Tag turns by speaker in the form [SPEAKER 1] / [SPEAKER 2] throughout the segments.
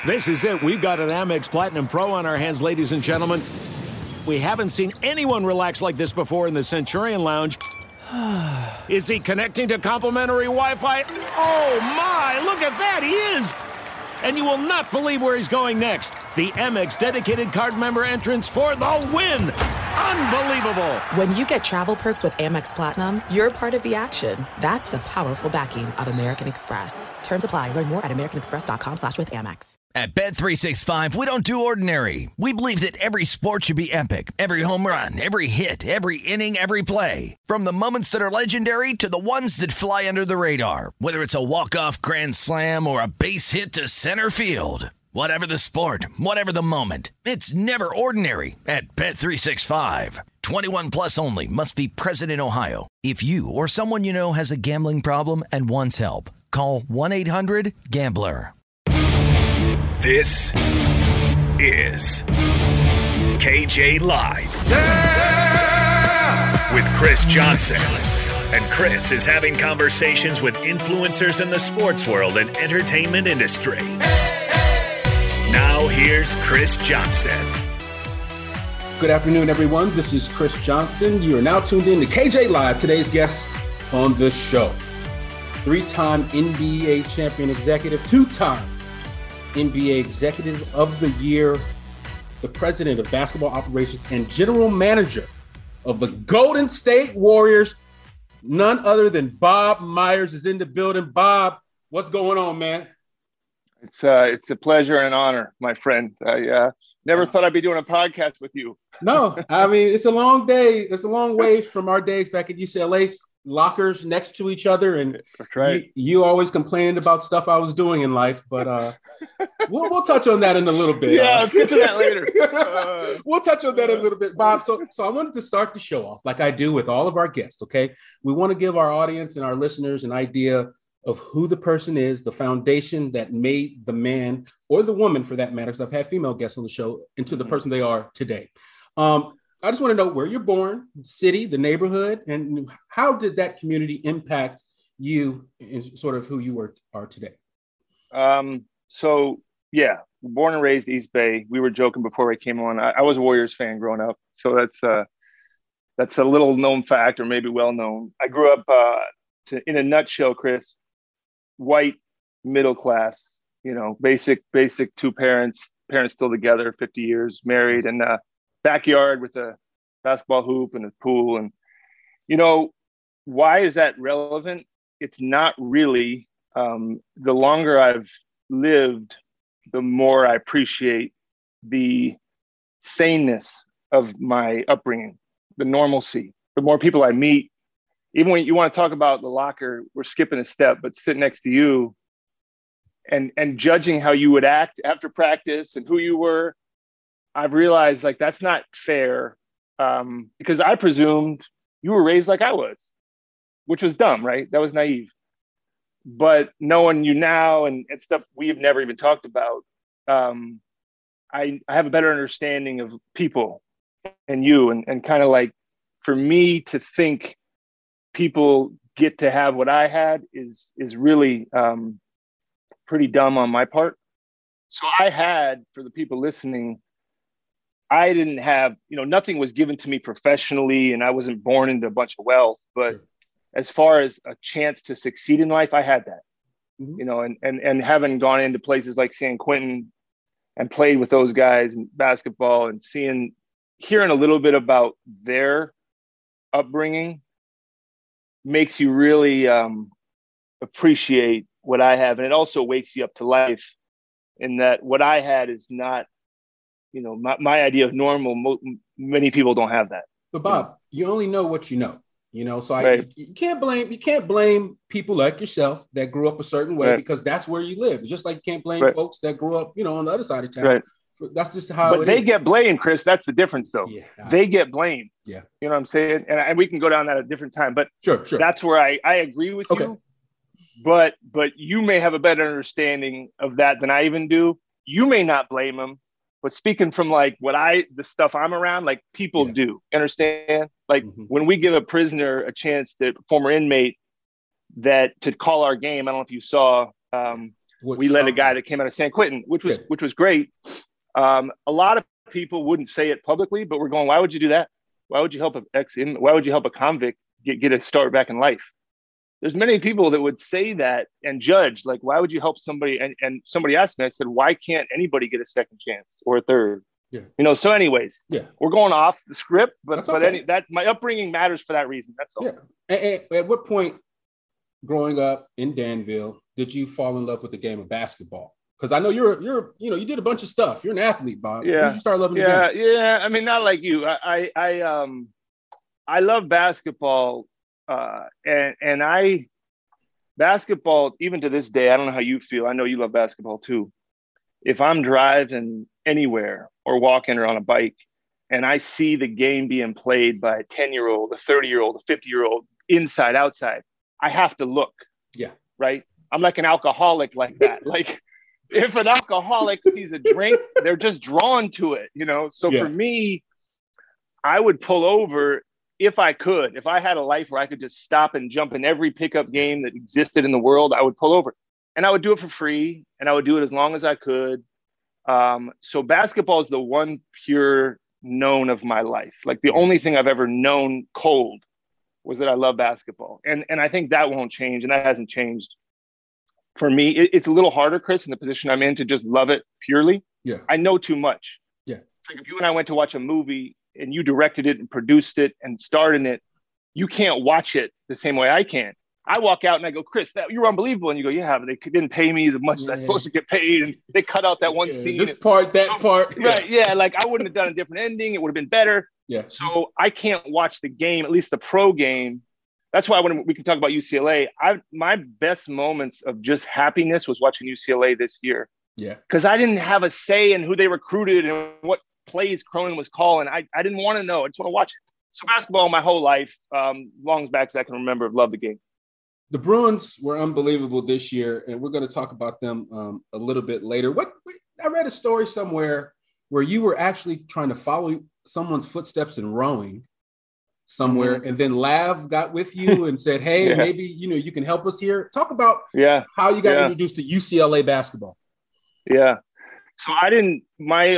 [SPEAKER 1] This is it. We've got an Amex Platinum Pro on our hands, ladies and gentlemen. We haven't seen anyone relax like this before in the Centurion Lounge. Is he connecting to complimentary Wi-Fi? Oh, my. Look at that. He is. And you will not believe where he's going next. The Amex dedicated card member entrance for the win. Unbelievable.
[SPEAKER 2] When you get travel perks with Amex Platinum, you're part of the action. That's the powerful backing of American Express. Terms apply. Learn more at americanexpress.com/withAmex.
[SPEAKER 3] At Bet365, we don't do ordinary. We believe that every sport should be epic. Every home run, every hit, every inning, every play. From the moments that are legendary to the ones that fly under the radar. Whether it's a walk-off grand slam or a base hit to center field. Whatever the sport, whatever the moment, it's never ordinary at Bet365. 21 plus only. Must be present in Ohio. If you or someone you know has a gambling problem and wants help, call 1-800-GAMBLER.
[SPEAKER 4] This is KJ Live. Yeah! With Chris Johnson. And Chris is having conversations with influencers in the sports world and entertainment industry. Now here's Chris Johnson.
[SPEAKER 5] Good afternoon, everyone. This is Chris Johnson. You are now tuned in to KJ Live. Today's guest on the show, three-time NBA champion executive, two-time NBA Executive of the Year, the president of basketball operations and general manager of the Golden State Warriors. None other than Bob Myers is in the building. Bob, what's going on, man?
[SPEAKER 6] It's a pleasure and an honor, my friend. I never thought I'd be doing a podcast with you.
[SPEAKER 5] No, I mean, it's a long day. It's a long way from our days back at UCLA, lockers next to each other. And
[SPEAKER 6] that's right.
[SPEAKER 5] You always complained about stuff I was doing in life, but we'll touch on that in a little bit.
[SPEAKER 6] Yeah, let's get to that later.
[SPEAKER 5] We'll touch on that in a little bit, Bob. So I wanted to start the show off like I do with all of our guests, okay? We want to give our audience and our listeners an idea of who the person is, the foundation that made the man or the woman, for that matter, because I've had female guests on the show, into the person they are today. I just want to know where you're born, city, the neighborhood, and how did that community impact you in sort of who you are today?
[SPEAKER 6] So, born and raised East Bay. We were joking before I came on. I was a Warriors fan growing up, so that's a little known fact, or maybe well known. I grew up, in a nutshell, Chris, white, middle class, basic two parents still together, 50 years, married, and backyard with a basketball hoop and a pool. And, why is that relevant? It's not really. The longer I've lived, the more I appreciate the saneness of my upbringing, the normalcy, the more people I meet. Even when you want to talk about the locker, we're skipping a step, but sitting next to you and judging how you would act after practice and who you were, I've realized that's not fair, because I presumed you were raised like I was, which was dumb, right? That was naive. But knowing you now and stuff we've never even talked about, I have a better understanding of people and you, and kind of for me to think people get to have what I had is really pretty dumb on my part. So I had, for the people listening, I didn't have, nothing was given to me professionally, and I wasn't born into a bunch of wealth, but sure. As far as a chance to succeed in life, I had that, and having gone into places like San Quentin and played with those guys in basketball and hearing a little bit about their upbringing makes you really appreciate what I have. And it also wakes you up to life, in that what I had is not, my idea of normal. Many people don't have that.
[SPEAKER 5] But Bob, you only know what you know. So
[SPEAKER 6] right.
[SPEAKER 5] You can't blame people like yourself that grew up a certain way, right, because that's where you live. Just like you can't blame
[SPEAKER 6] right.
[SPEAKER 5] folks that grew up, on the other side of town.
[SPEAKER 6] Right.
[SPEAKER 5] That's just how
[SPEAKER 6] but they get blamed, Chris. That's the difference, though.
[SPEAKER 5] Yeah.
[SPEAKER 6] They get blamed.
[SPEAKER 5] Yeah.
[SPEAKER 6] You know what I'm saying? And we can go down that at a different time. But
[SPEAKER 5] sure.
[SPEAKER 6] That's where I agree with you. But you may have a better understanding of that than I even do. You may not blame them. But speaking from the stuff I'm around, people do understand. When we give a prisoner a chance, former inmate, to call our game, I don't know if you saw, we let a guy that came out of San Quentin, which was great. A lot of people wouldn't say it publicly, but we're going, why would you do that? Why would you help why would you help a convict get a start back in life? There's many people that would say that and judge, like, why would you help somebody? And somebody asked me, I said, why can't anybody get a second chance or a third?
[SPEAKER 5] Yeah.
[SPEAKER 6] So anyways, we're going off the script, but my upbringing matters for that reason. That's all.
[SPEAKER 5] Yeah. And at what point growing up in Danville did you fall in love with the game of basketball? Because I know you did a bunch of stuff. You're an athlete, Bob.
[SPEAKER 6] Yeah.
[SPEAKER 5] When did you start loving the game?
[SPEAKER 6] Yeah. I mean, not like you. I love basketball. Basketball, even to this day, I don't know how you feel. I know you love basketball too. If I'm driving anywhere or walking or on a bike and I see the game being played by a 10-year-old, a 30-year-old, a 50-year-old, inside, outside, I have to look.
[SPEAKER 5] Yeah.
[SPEAKER 6] Right. I'm like an alcoholic like that. Like if an alcoholic sees a drink, they're just drawn to it, So for me, I would pull over if I had a life where I could just stop and jump in every pickup game that existed in the world, I would pull over and I would do it for free and I would do it as long as I could. So basketball is the one pure known of my life. Like the only thing I've ever known cold was that I love basketball. And I think that won't change. And that hasn't changed for me. It's a little harder, Chris, in the position I'm in to just love it purely.
[SPEAKER 5] Yeah.
[SPEAKER 6] I know too much.
[SPEAKER 5] Yeah.
[SPEAKER 6] It's like if you and I went to watch a movie and you directed it and produced it and starred in it, you can't watch it the same way I can. I walk out and I go, Chris, you were unbelievable. And you go, yeah, but they didn't pay me as much as I was supposed to get paid. And they cut out that one scene.
[SPEAKER 5] This part, that part.
[SPEAKER 6] Right. Yeah. Like I wouldn't have done a different ending. It would have been better.
[SPEAKER 5] Yeah.
[SPEAKER 6] So I can't watch the game, at least the pro game. That's why when we can talk about UCLA, my best moments of just happiness was watching UCLA this year.
[SPEAKER 5] Yeah. Because
[SPEAKER 6] I didn't have a say in who they recruited and what plays Cronin was calling. I didn't want to know. I just want to watch it. So basketball my whole life, long as back as I can remember, I've loved the game.
[SPEAKER 5] The Bruins were unbelievable this year, and we're going to talk about them a little bit later. I read a story somewhere where you were actually trying to follow someone's footsteps in rowing somewhere, and then Lav got with you and said, hey, maybe you can help us here. Talk about how you got introduced to UCLA basketball. Yeah.
[SPEAKER 6] So my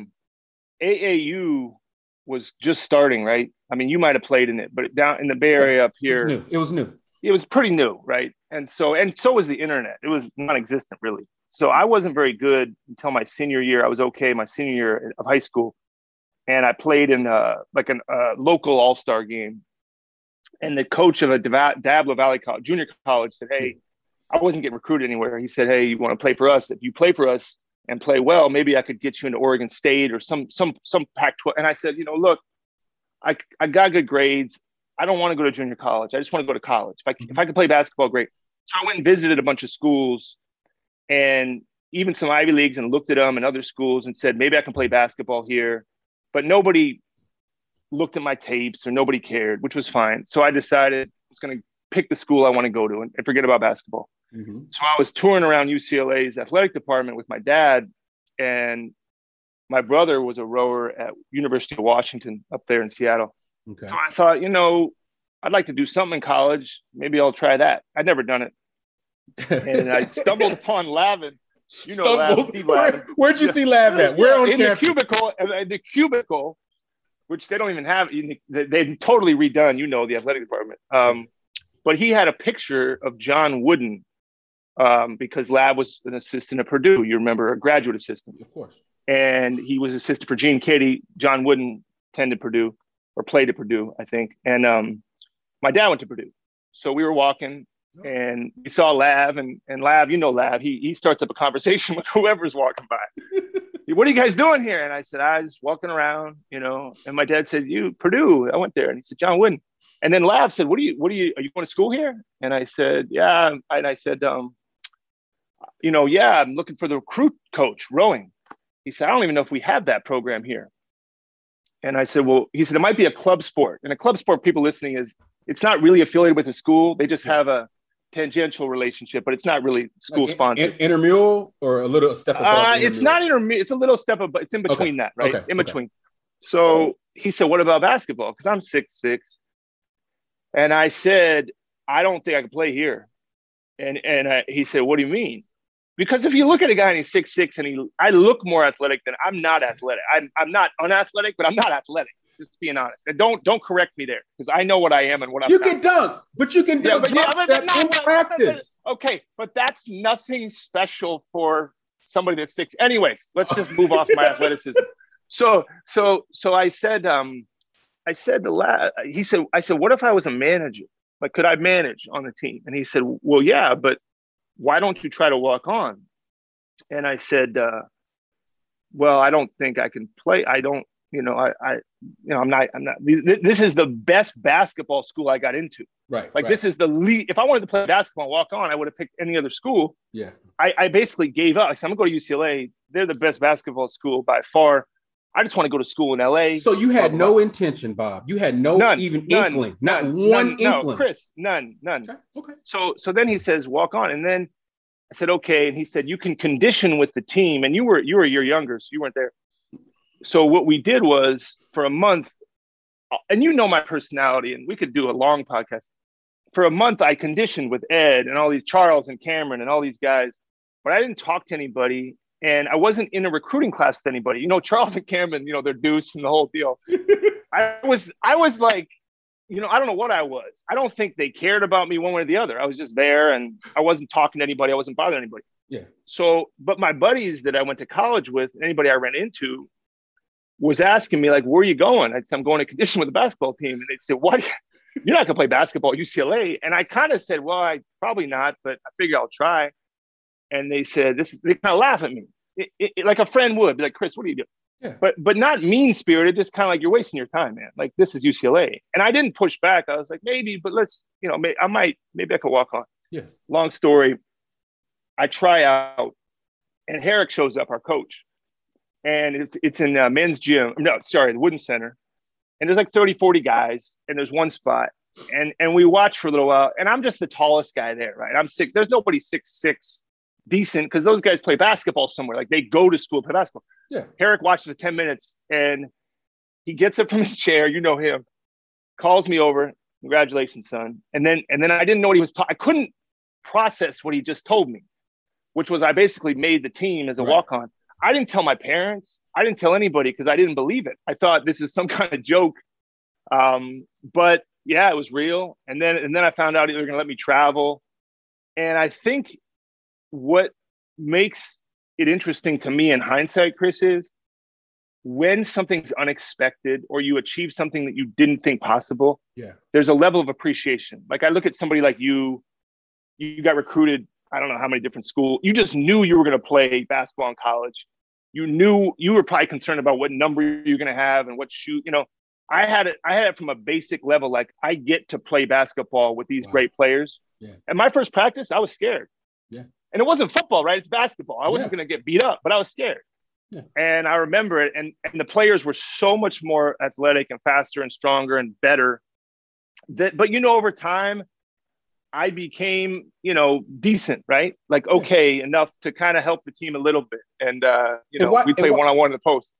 [SPEAKER 6] AAU was just starting, right? I mean, you might have played in it, but down in the Bay Area up here,
[SPEAKER 5] it was new.
[SPEAKER 6] It was pretty new, right? And so was the internet. It was non-existent, really. So I wasn't very good until my senior year. I was okay my senior year of high school, and I played in a local all-star game. And the coach of a Diablo Valley College, junior college, said, "Hey, I wasn't getting recruited anywhere." He said, "Hey, you want to play for us? If you play for us and play well, maybe I could get you into Oregon State or some Pac-12." And I said, look, I got good grades. I don't want to go to junior college. I just want to go to college. If I could play basketball, great. So I went and visited a bunch of schools and even some Ivy Leagues and looked at them and other schools and said, maybe I can play basketball here. But nobody looked at my tapes or nobody cared, which was fine. So I decided I was going to pick the school I want to go to and forget about basketball. Mm-hmm. So I was touring around UCLA's athletic department with my dad, and my brother was a rower at University of Washington up there in Seattle. Okay. So I thought, I'd like to do something in college. Maybe I'll try that. I'd never done it. And I stumbled upon Lavin. Lav, Steve Lavin.
[SPEAKER 5] Where'd you see Lav at? Where on campus?
[SPEAKER 6] The cubicle, which they don't even have. They've totally redone, the athletic department. But he had a picture of John Wooden because Lav was an assistant at Purdue. You remember, a graduate assistant.
[SPEAKER 5] Of course.
[SPEAKER 6] And he was assistant for Gene Keady. John Wooden attended Purdue. Or played at Purdue, I think. And my dad went to Purdue. So we were walking and we saw Lav and Lav, Lav, he starts up a conversation with whoever's walking by. What are you guys doing here? And I said, I was walking around, and my dad said, Purdue. I went there. And he said, John Wooden. And then Lav said, are you going to school here? And I said, yeah. And I said, I'm looking for the recruit coach, rowing. He said, I don't even know if we have that program here. And I said, he said, it might be a club sport. And a club sport, people listening, it's not really affiliated with the school. They just have a tangential relationship, but it's not really school sponsored.
[SPEAKER 5] Intramural or a little step above?
[SPEAKER 6] It's not intramural. It's a little step above. It's in between that, right? Okay. In between. So he said, what about basketball? Because I'm 6'6". And I said, I don't think I can play here. And he said, what do you mean? Because if you look at a guy and he's 6'6", and I look more athletic than I'm not athletic. I'm not unathletic, but I'm not athletic. Just being honest. And don't correct me there, because I know what I am and what I'm not.
[SPEAKER 5] You can dunk, but you can dunk in practice.
[SPEAKER 6] Okay, but that's nothing special for somebody that's 6. Anyways, let's just move off my athleticism. So I said, I said, what if I was a manager? Like, could I manage on the team? And he said, well, yeah, but why don't you try to walk on? And I said, well, I don't think I can play. I don't, I'm not, this is the best basketball school I got into.
[SPEAKER 5] Right.
[SPEAKER 6] Like, this is the lead. If I wanted to play basketball and walk on, I would have picked any other school.
[SPEAKER 5] Yeah.
[SPEAKER 6] I basically gave up. I said, I'm going to go to UCLA. They're the best basketball school by far. I just want to go to school in LA.
[SPEAKER 5] So you had no intention, Bob. You had none, inkling. Not one inkling.
[SPEAKER 6] No, Chris, none.
[SPEAKER 5] Okay.
[SPEAKER 6] So then he says, walk on. And then I said, okay. And he said, you can condition with the team. And you were a year younger, so you weren't there. So what we did was, for a month, and you know my personality, and we could do a long podcast. For a month, I conditioned with Ed and all these Charles and Cameron and all these guys, but I didn't talk to anybody. And I wasn't in a recruiting class with anybody. You know, Charles and Cameron, they're deuce and the whole deal. I was like, I don't know what I was. I don't think they cared about me one way or the other. I was just there, and I wasn't talking to anybody. I wasn't bothering anybody.
[SPEAKER 5] Yeah.
[SPEAKER 6] So, but my buddies that I went to college with, anybody I ran into, was asking me, like, where are you going? I'd say, I'm going to condition with the basketball team. And they'd say, what? You're not going to play basketball at UCLA. And I kind of said, well, I probably not, but I figure I'll try. And they said, they kind of laugh at me. Like a friend would be like, Chris, what are you doing? Yeah. But not mean spirited, just kind of like, you're wasting your time, man. Like, this is UCLA. And I didn't push back. I was like, maybe, but let's, maybe I could walk on. Yeah. Long story. I try out, and Herrick shows up, our coach. And it's in men's gym. No, sorry, the Wooden Center. And there's like 30, 40 guys, and there's one spot. And we watch for a little while. And I'm just the tallest guy there, right? I'm 6'. There's nobody 6'6", decent, because those guys play basketball somewhere. Like, they go to school to play basketball. Yeah. Herrick watched for 10 minutes, and he gets up from his chair. You know him. Calls me over. Congratulations, son. And then I didn't know what he was talking. I couldn't process what he just told me, which was I basically made the team as a walk-on. I didn't tell my parents. I didn't tell anybody, because I didn't believe it. I thought this is some kind of joke. But yeah, it was real. And then I found out they were going to let me travel. And I think what makes it interesting to me in hindsight, Chris, is when something's unexpected or you achieve something that you didn't think possible, there's a level of appreciation. Like, I look at somebody like you got recruited, I don't know how many different schools. You just knew you were going to play basketball in college. You knew you were probably concerned about what number you're going to have and what shoe, I had it from a basic level. Like, I get to play basketball with these great players. Yeah. And my first practice, I was scared. Yeah. And it wasn't football, right? It's basketball. I wasn't going to get beat up, but I was scared. Yeah. And I remember it. And the players were so much more athletic and faster and stronger and better. But over time, I became, decent, right? Like, okay, enough to kind of help the team a little bit. And, we play one-on-one in the post.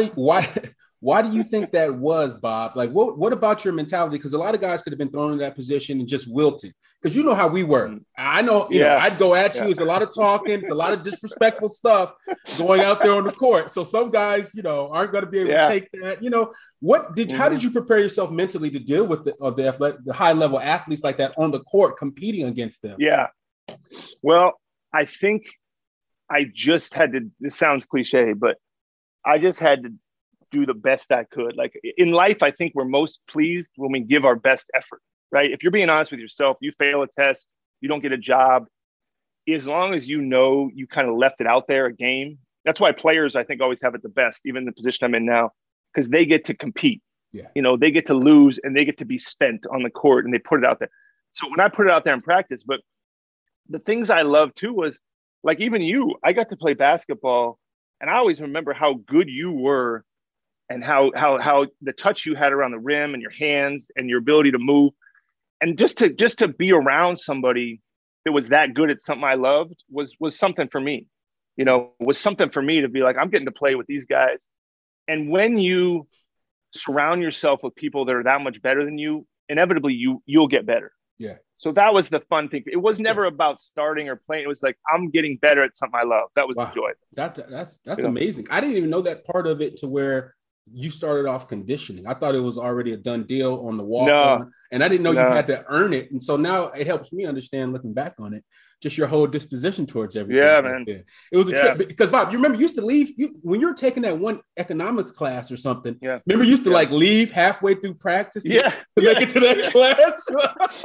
[SPEAKER 5] Why do you think that was, Bob? Like, what about your mentality? Because a lot of guys could have been thrown in that position and just wilted. Because you know how we were. I know, I'd go at you. It's a lot of talking. It's a lot of disrespectful stuff going out there on the court. So some guys, aren't going to be able to take that. How did you prepare yourself mentally to deal with the high level athletes like that on the court, competing against them?
[SPEAKER 6] Yeah. Well, I think I just had to. This sounds cliche, but I just had to do the best I could. Like, in life, I think we're most pleased when we give our best effort, right? If you're being honest with yourself, you fail a test, you don't get a job, as long as you kind of left it out there, a game. That's why players, I think, always have it the best, even the position I'm in now, because they get to compete. Yeah. They get to lose and they get to be spent on the court, and they put it out there. So when I put it out there in practice, but the things I loved too was, like, even I got to play basketball, and I always remember how good you were and how the touch you had around the rim and your hands and your ability to move. And just to be around somebody that was that good at something I loved was something for me, was something for me to be like, I'm getting to play with these guys. And when you surround yourself with people that are that much better than you, inevitably you'll get better. Yeah. So that was the fun thing. It was never about starting or playing. It was like, I'm getting better at something I love. That was the joy.
[SPEAKER 5] That's amazing. I didn't even know that part of it, to where you started off conditioning. I thought it was already a done deal on the walk-on, and I didn't know you had to earn it. And so now it helps me understand, looking back on it, just your whole disposition towards everything.
[SPEAKER 6] Yeah, man.
[SPEAKER 5] It was a trip, because Bob, you remember you used to leave when you were taking that one economics class or something.
[SPEAKER 6] Yeah.
[SPEAKER 5] Remember you used to like leave halfway through practice to make it to that class.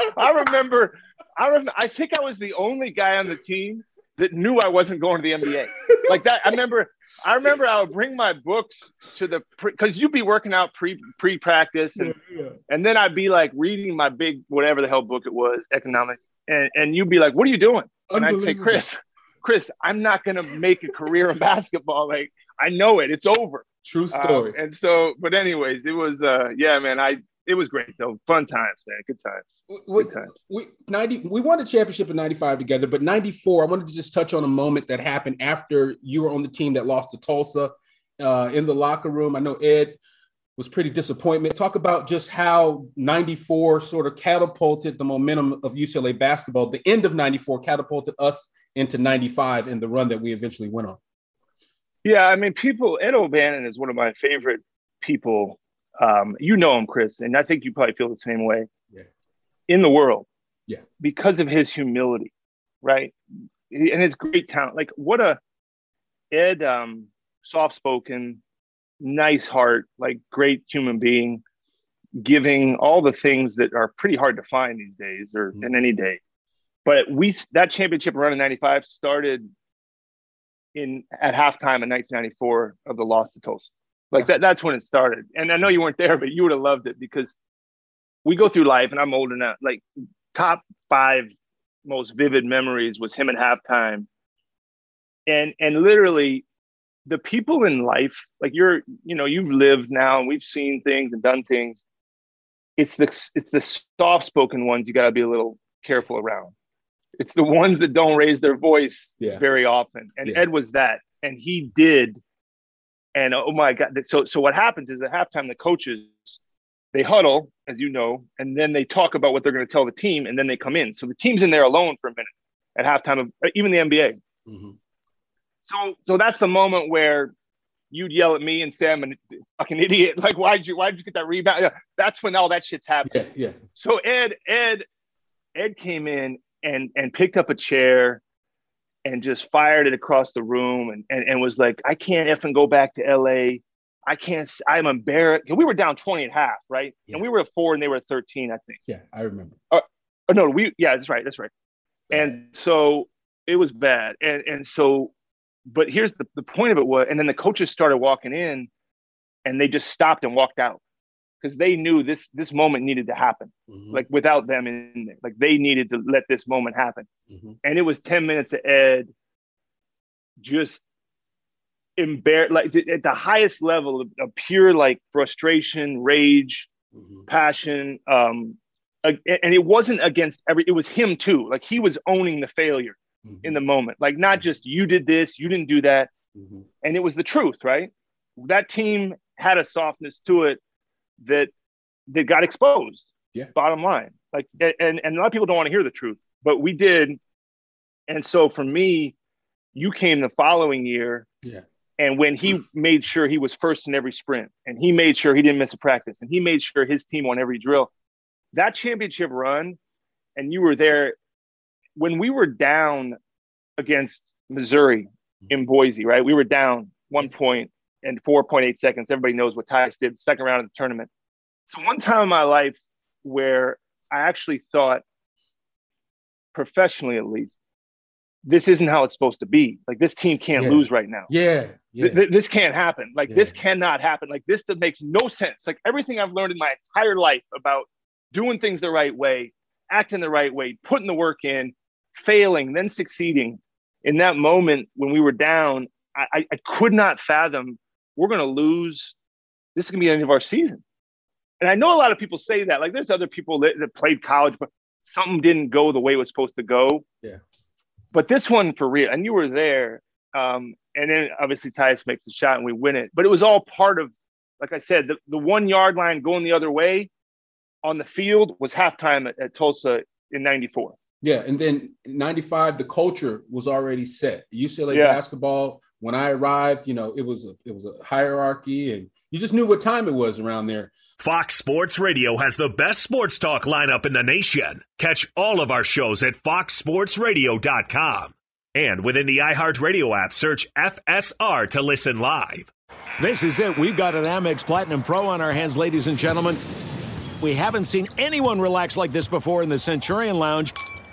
[SPEAKER 6] I think I was the only guy on the team that knew I wasn't going to the NBA. Like that. I remember I would bring my books to because you'd be working out pre-practice and then I'd be like reading my big, whatever the hell book it was, economics. And you'd be like, what are you doing? And I'd say, Chris, I'm not going to make a career in basketball. Like, I know it. It's over.
[SPEAKER 5] True story.
[SPEAKER 6] And so, but anyways, it was, man, it was great though. Fun times, man. Good times.
[SPEAKER 5] We won the championship in 95 together, but 94, I wanted to just touch on a moment that happened after you were on the team that lost to Tulsa in the locker room. I know Ed was pretty disappointed. Talk about just how 94 sort of catapulted the momentum of UCLA basketball. The end of 94 catapulted us into 95 and the run that we eventually went on.
[SPEAKER 6] Yeah, I mean, Ed O'Bannon is one of my favorite people. You know him, Chris, and I think you probably feel the same way in the world.
[SPEAKER 5] Yeah.
[SPEAKER 6] Because of his humility, right? And his great talent. Like Ed, soft-spoken, nice heart, like great human being, giving all the things that are pretty hard to find these days or in any day. But that championship run in 95 started at halftime in 1994 of the loss to Tulsa. Like that's when it started. And I know you weren't there, but you would have loved it, because we go through life, and I'm old enough, like top 5 most vivid memories was him at halftime. And literally the people in life, like you've lived now and we've seen things and done things. It's the soft-spoken ones you got to be a little careful around. It's the ones that don't raise their voice very often. And Ed was that, and he did. And oh my God. So what happens is at halftime, the coaches, they huddle, as you know, and then they talk about what they're going to tell the team, and then they come in. So the team's in there alone for a minute at halftime of even the NBA.
[SPEAKER 5] Mm-hmm.
[SPEAKER 6] So that's the moment where you'd yell at me and say I'm a fucking idiot. Like, why'd you get that rebound? That's when all that shit's happening.
[SPEAKER 5] Yeah.
[SPEAKER 6] So Ed came in and picked up a chair and just fired it across the room and was like, I can't effing go back to LA. I'm embarrassed. We were down 20 at half, right? Yeah. And we were at 4 and they were at 13, I think.
[SPEAKER 5] Yeah, I remember.
[SPEAKER 6] That's right. And so it was bad. And so, but here's the point of it was, and then the coaches started walking in and they just stopped and walked out because they knew this moment needed to happen. Mm-hmm. Like without them in there, like they needed to let this moment happen. Mm-hmm. And it was 10 minutes of Ed just embarrassed, like at the highest level of pure like frustration, rage, passion. And it wasn't against it was him too. Like he was owning the failure in the moment. Like not just you did this, you didn't do that. Mm-hmm. And it was the truth, right? That team had a softness to it that got exposed. Yeah. Bottom line. Like, and a lot of people don't want to hear the truth, but we did. And so for me, you came the following year.
[SPEAKER 5] Yeah.
[SPEAKER 6] And when he made sure he was first in every sprint, and he made sure he didn't miss a practice, and he made sure his team won every drill, that championship run, and you were there when we were down against Missouri in Boise, right? We were down 1 point and 4.8 seconds. Everybody knows what Tyus did, second round of the tournament. So one time in my life where I actually thought, professionally at least, this isn't how it's supposed to be. Like this team can't lose right now.
[SPEAKER 5] Yeah.
[SPEAKER 6] This can't happen. Like this cannot happen. Like this makes no sense. Like everything I've learned in my entire life about doing things the right way, acting the right way, putting the work in, failing, then succeeding. In that moment when we were down, I could not fathom we're going to lose. This is going to be the end of our season. And I know a lot of people say that. Like there's other people that played college, but something didn't go the way it was supposed to go.
[SPEAKER 5] Yeah.
[SPEAKER 6] But this one for real, and you were there. And then obviously Tyus makes a shot and we win it. But it was all part of, like I said, the 1 yard line going the other way on the field was halftime at Tulsa in 94.
[SPEAKER 5] Yeah, and then in 95, the culture was already set. UCLA basketball, when I arrived, it was a hierarchy, and you just knew what time it was around there.
[SPEAKER 4] Fox Sports Radio has the best sports talk lineup in the nation. Catch all of our shows at foxsportsradio.com. And within the iHeartRadio app, search FSR to listen live.
[SPEAKER 1] This is it. We've got an Amex Platinum Pro on our hands, ladies and gentlemen. We haven't seen anyone relax like this before in the Centurion Lounge.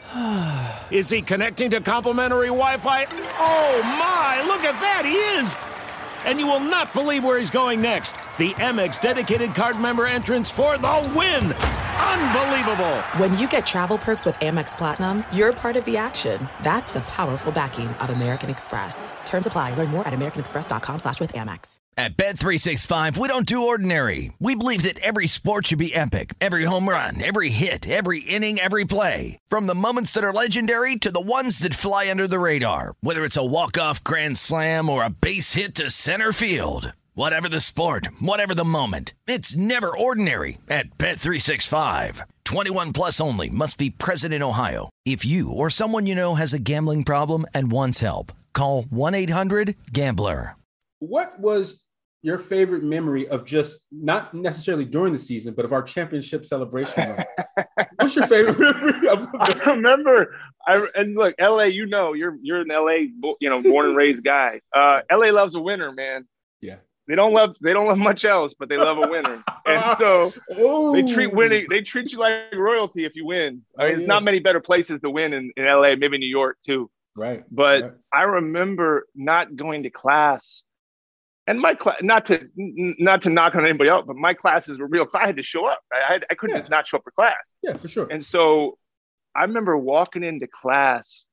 [SPEAKER 1] Is he connecting to complimentary Wi-Fi? Oh, my. Look at that. He is. And you will not believe where he's going next. The Amex dedicated card member entrance for the win. Unbelievable.
[SPEAKER 2] When you get travel perks with Amex Platinum, you're part of the action. That's the powerful backing of American Express. Terms apply. Learn more at americanexpress.com/withAmex.
[SPEAKER 3] At Bet365, we don't do ordinary. We believe that every sport should be epic. Every home run, every hit, every inning, every play. From the moments that are legendary to the ones that fly under the radar. Whether it's a walk-off grand slam or a base hit to center field. Whatever the sport, whatever the moment, it's never ordinary at Bet365. 21 plus only. Must be present in Ohio. If you or someone you know has a gambling problem and wants help, call 1-800-GAMBLER.
[SPEAKER 5] What was your favorite memory of just not necessarily during the season, but of our championship celebration? What's your favorite memory?
[SPEAKER 6] I remember, and look, LA, you're an LA, born and raised guy. LA loves a winner, man.
[SPEAKER 5] Yeah.
[SPEAKER 6] They don't love much else, but they love a winner. And so they treat you like royalty if you win. I mean, it's not many better places to win in LA, maybe New York too.
[SPEAKER 5] Right.
[SPEAKER 6] But I remember not going to class. And my class, not to knock on anybody else, but my classes were real. I had to show up. I couldn't just not show up for class.
[SPEAKER 5] Yeah, for sure.
[SPEAKER 6] And so I remember walking into class.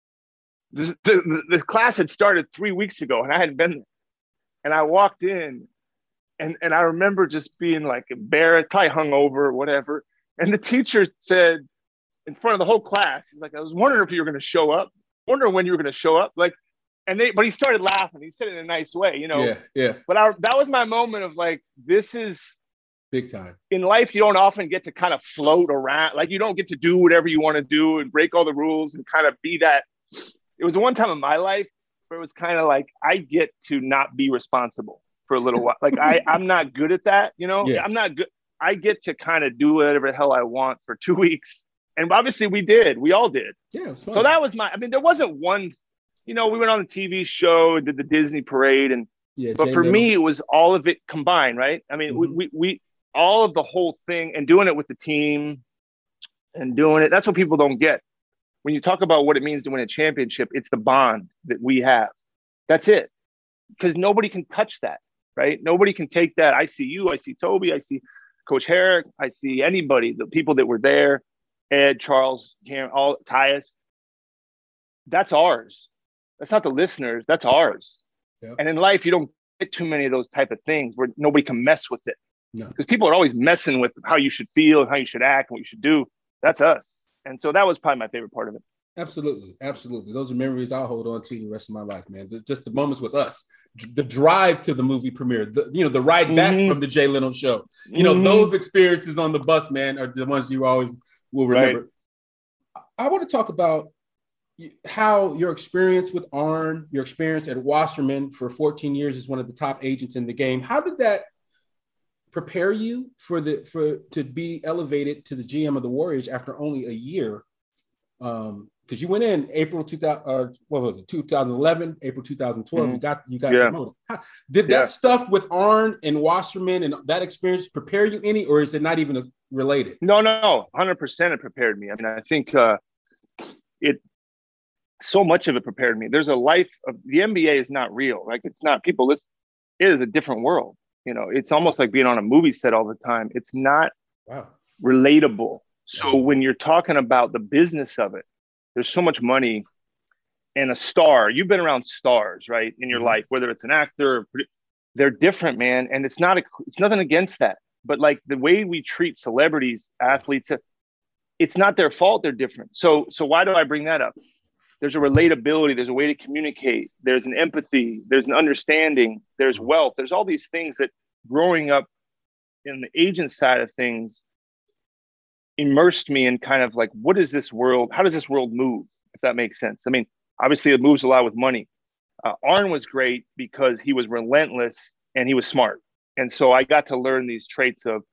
[SPEAKER 6] This class had started 3 weeks ago, and I hadn't been there. And I walked in, and I remember just being like embarrassed, probably hungover or whatever. And the teacher said in front of the whole class, he's like, "I was wondering if you were going to show up. Wondering when you were going to show up." Like. But he started laughing. He said it in a nice way,
[SPEAKER 5] Yeah.
[SPEAKER 6] But that was my moment of like, this is
[SPEAKER 5] big time. In
[SPEAKER 6] life, you don't often get to kind of float around. Like, you don't get to do whatever you want to do and break all the rules and kind of be that. It was one time in my life where it was kind of like, I get to not be responsible for a little while. Like, I'm not good at that,
[SPEAKER 5] Yeah.
[SPEAKER 6] I'm not good. I get to kind of do whatever the hell I want for 2 weeks. And obviously we did. We all did.
[SPEAKER 5] Yeah, it was fun.
[SPEAKER 6] So that was there wasn't one. We went on the TV show, did the Disney parade, but for me, it was all of it combined, right? I mean, we all of the whole thing and doing it with the team and doing it. That's what people don't get. When you talk about what it means to win a championship, it's the bond that we have. That's it. Because nobody can touch that, right? Nobody can take that. I see you, I see Toby, I see Coach Herrick, I see anybody, the people that were there, Ed, Charles, Karen, Tyus. That's ours. That's not the listeners. That's ours. Yep. And in life, you don't get too many of those type of things where nobody can mess with it. Because people are always messing with how you should feel and how you should act and what you should do. That's us. And so that was probably my favorite part of it.
[SPEAKER 5] Absolutely. Absolutely. Those are memories I'll hold on to the rest of my life, man. Just the moments with us, the drive to the movie premiere, the ride back from the Jay Leno show. Those experiences on the bus, man, are the ones you always will remember. Right. I want to talk about how your experience with Arn, your experience at Wasserman for 14 years as one of the top agents in the game. How did that prepare you to be elevated to the GM of the Warriors after only a year? Because you went in April 2011, April 2012. You got promoted. Did that stuff with Arn and Wasserman and that experience prepare you any, or is it not even related?
[SPEAKER 6] No, 100% it prepared me. I mean, I think so much of it prepared me. There's a life of the NBA is not real. Like, it's not people listen. It is a different world. It's almost like being on a movie set all the time. It's not relatable. So when you're talking about the business of it, there's so much money and a star. You've been around stars, right, in your life, whether it's an actor, they're different, man. And it's nothing against that. But like the way we treat celebrities, athletes, it's not their fault. They're different. So why do I bring that up? There's a relatability. There's a way to communicate. There's an empathy. There's an understanding. There's wealth. There's all these things that growing up in the agent side of things immersed me in kind of like, what is this world? How does this world move? If that makes sense. I mean, obviously it moves a lot with money. Arn was great because he was relentless and he was smart. And so I got to learn these traits of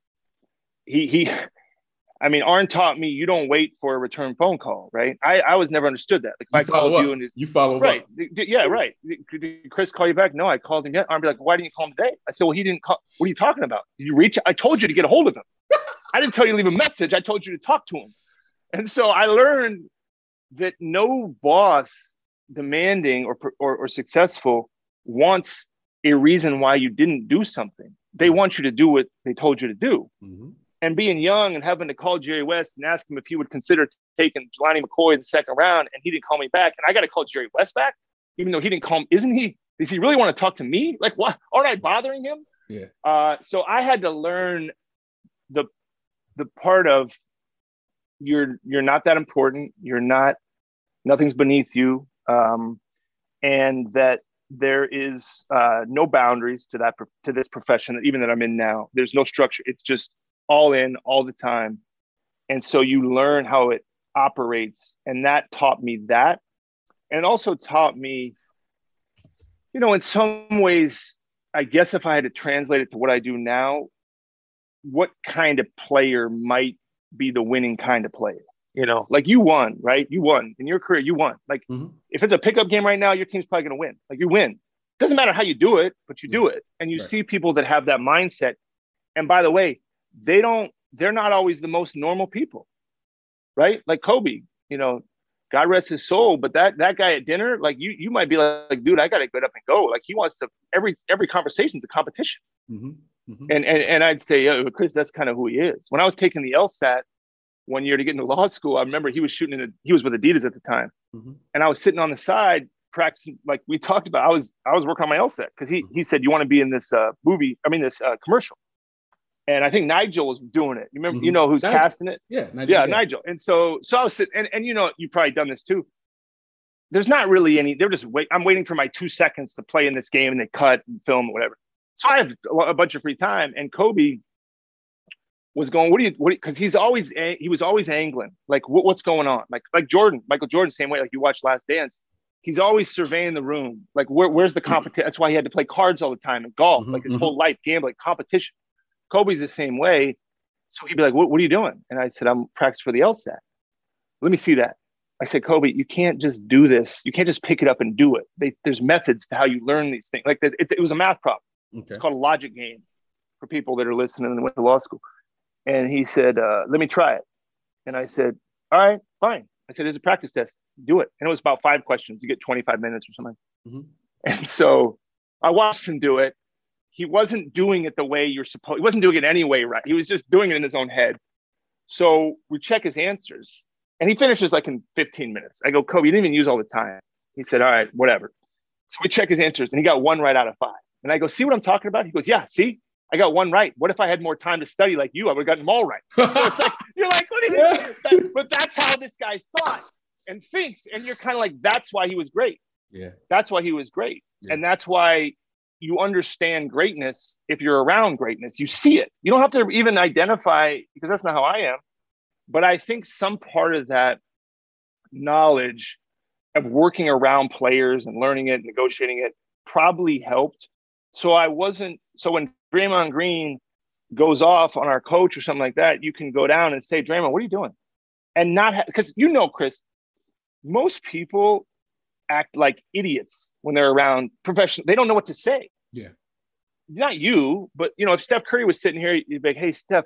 [SPEAKER 6] Arn taught me you don't wait for a return phone call, right? I was never understood that. Like if I called you and
[SPEAKER 5] you follow
[SPEAKER 6] right,
[SPEAKER 5] up.
[SPEAKER 6] Yeah, right. Did Chris call you back? No, I called him yet. Arn be like, why didn't you call him today? I said, well, he didn't call. What are you talking about? Did you reach? I told you to get a hold of him. I didn't tell you to leave a message. I told you to talk to him. And so I learned that no boss demanding or successful wants a reason why you didn't do something. They want you to do what they told you to do. Mm-hmm. And being young and having to call Jerry West and ask him if he would consider taking Jelani McCoy in the second round, and he didn't call me back, and I got to call Jerry West back, even though he didn't call him. Does he really want to talk to me? Like, what? Aren't I bothering him?
[SPEAKER 5] Yeah.
[SPEAKER 6] So I had to learn the part of you're not that important. Nothing's beneath you. And that there is no boundaries to this profession, even that I'm in now. There's no structure. It's just all in all the time. And so you learn how it operates. And that taught me that. And it also taught me, in some ways, I guess if I had to translate it to what I do now, what kind of player might be the winning kind of player? Like you won, right? You won in your career. You won. Like if it's a pickup game right now, your team's probably going to win. Like you win. Doesn't matter how you do it, but you do it. And you see people that have that mindset. And by the way, they're not always the most normal people, right? Like Kobe, God rest his soul. But that guy at dinner, like you might be like, dude, I got to get up and go. Like he wants to, every conversation is a competition. Mm-hmm. Mm-hmm. And I'd say, Chris, that's kind of who he is. When I was taking the LSAT one year to get into law school, I remember he was he was with Adidas at the time. Mm-hmm. And I was sitting on the side practicing, like we talked about, I was working on my LSAT because he said, you want to be in this this commercial. And I think Nigel was doing it. You remember, who's Nigel. Casting it?
[SPEAKER 5] Yeah, Nigel.
[SPEAKER 6] And so I was sitting, and you've probably done this too. There's not really any, I'm waiting for my 2 seconds to play in this game, and they cut and film or whatever. So I have a bunch of free time, and Kobe was going, because he was always angling. Like, what's going on? Like Michael Jordan, same way, like you watch Last Dance. He's always surveying the room. Like, where's the competition? That's why he had to play cards all the time and golf, like his whole life, gambling, competition. Kobe's the same way. So he'd be like, what are you doing? And I said, I'm practicing for the LSAT. Let me see that. I said, Kobe, you can't just do this. You can't just pick it up and do it. There's methods to how you learn these things. Like it was a math problem. Okay. It's called a logic game for people that are listening and went to law school. And he said, let me try it. And I said, all right, fine. I said, it's a practice test. Do it. And it was about 5 questions. You get 25 minutes or something. Mm-hmm. And so I watched him do it. He wasn't doing it the way you're supposed. He wasn't doing it anyway, right? He was just doing it in his own head. So we check his answers, and he finishes like in 15 minutes. I go, Kobe, you didn't even use all the time. He said, all right, whatever. So we check his answers, and he got 1 right out of 5. And I go, see what I'm talking about? He goes, yeah, see, I got 1 right. What if I had more time to study like you? I would have gotten them all right. So it's like, you're like, what are you? But that's how this guy thought and thinks. And you're kind of like, that's why he was great.
[SPEAKER 5] Yeah.
[SPEAKER 6] That's why he was great. Yeah. And that's why you understand greatness. If you're around greatness, you see it. You don't have to even identify, because that's not how I am. But I think some part of that knowledge of working around players and learning it, negotiating it, probably helped. So when Draymond Green goes off on our coach or something like that, you can go down and say, Draymond, what are you doing? And not because Chris, most people act like idiots when they're around professionals. They don't know what to say.
[SPEAKER 5] Yeah.
[SPEAKER 6] Not you, but if Steph Curry was sitting here, you'd be like, hey, Steph,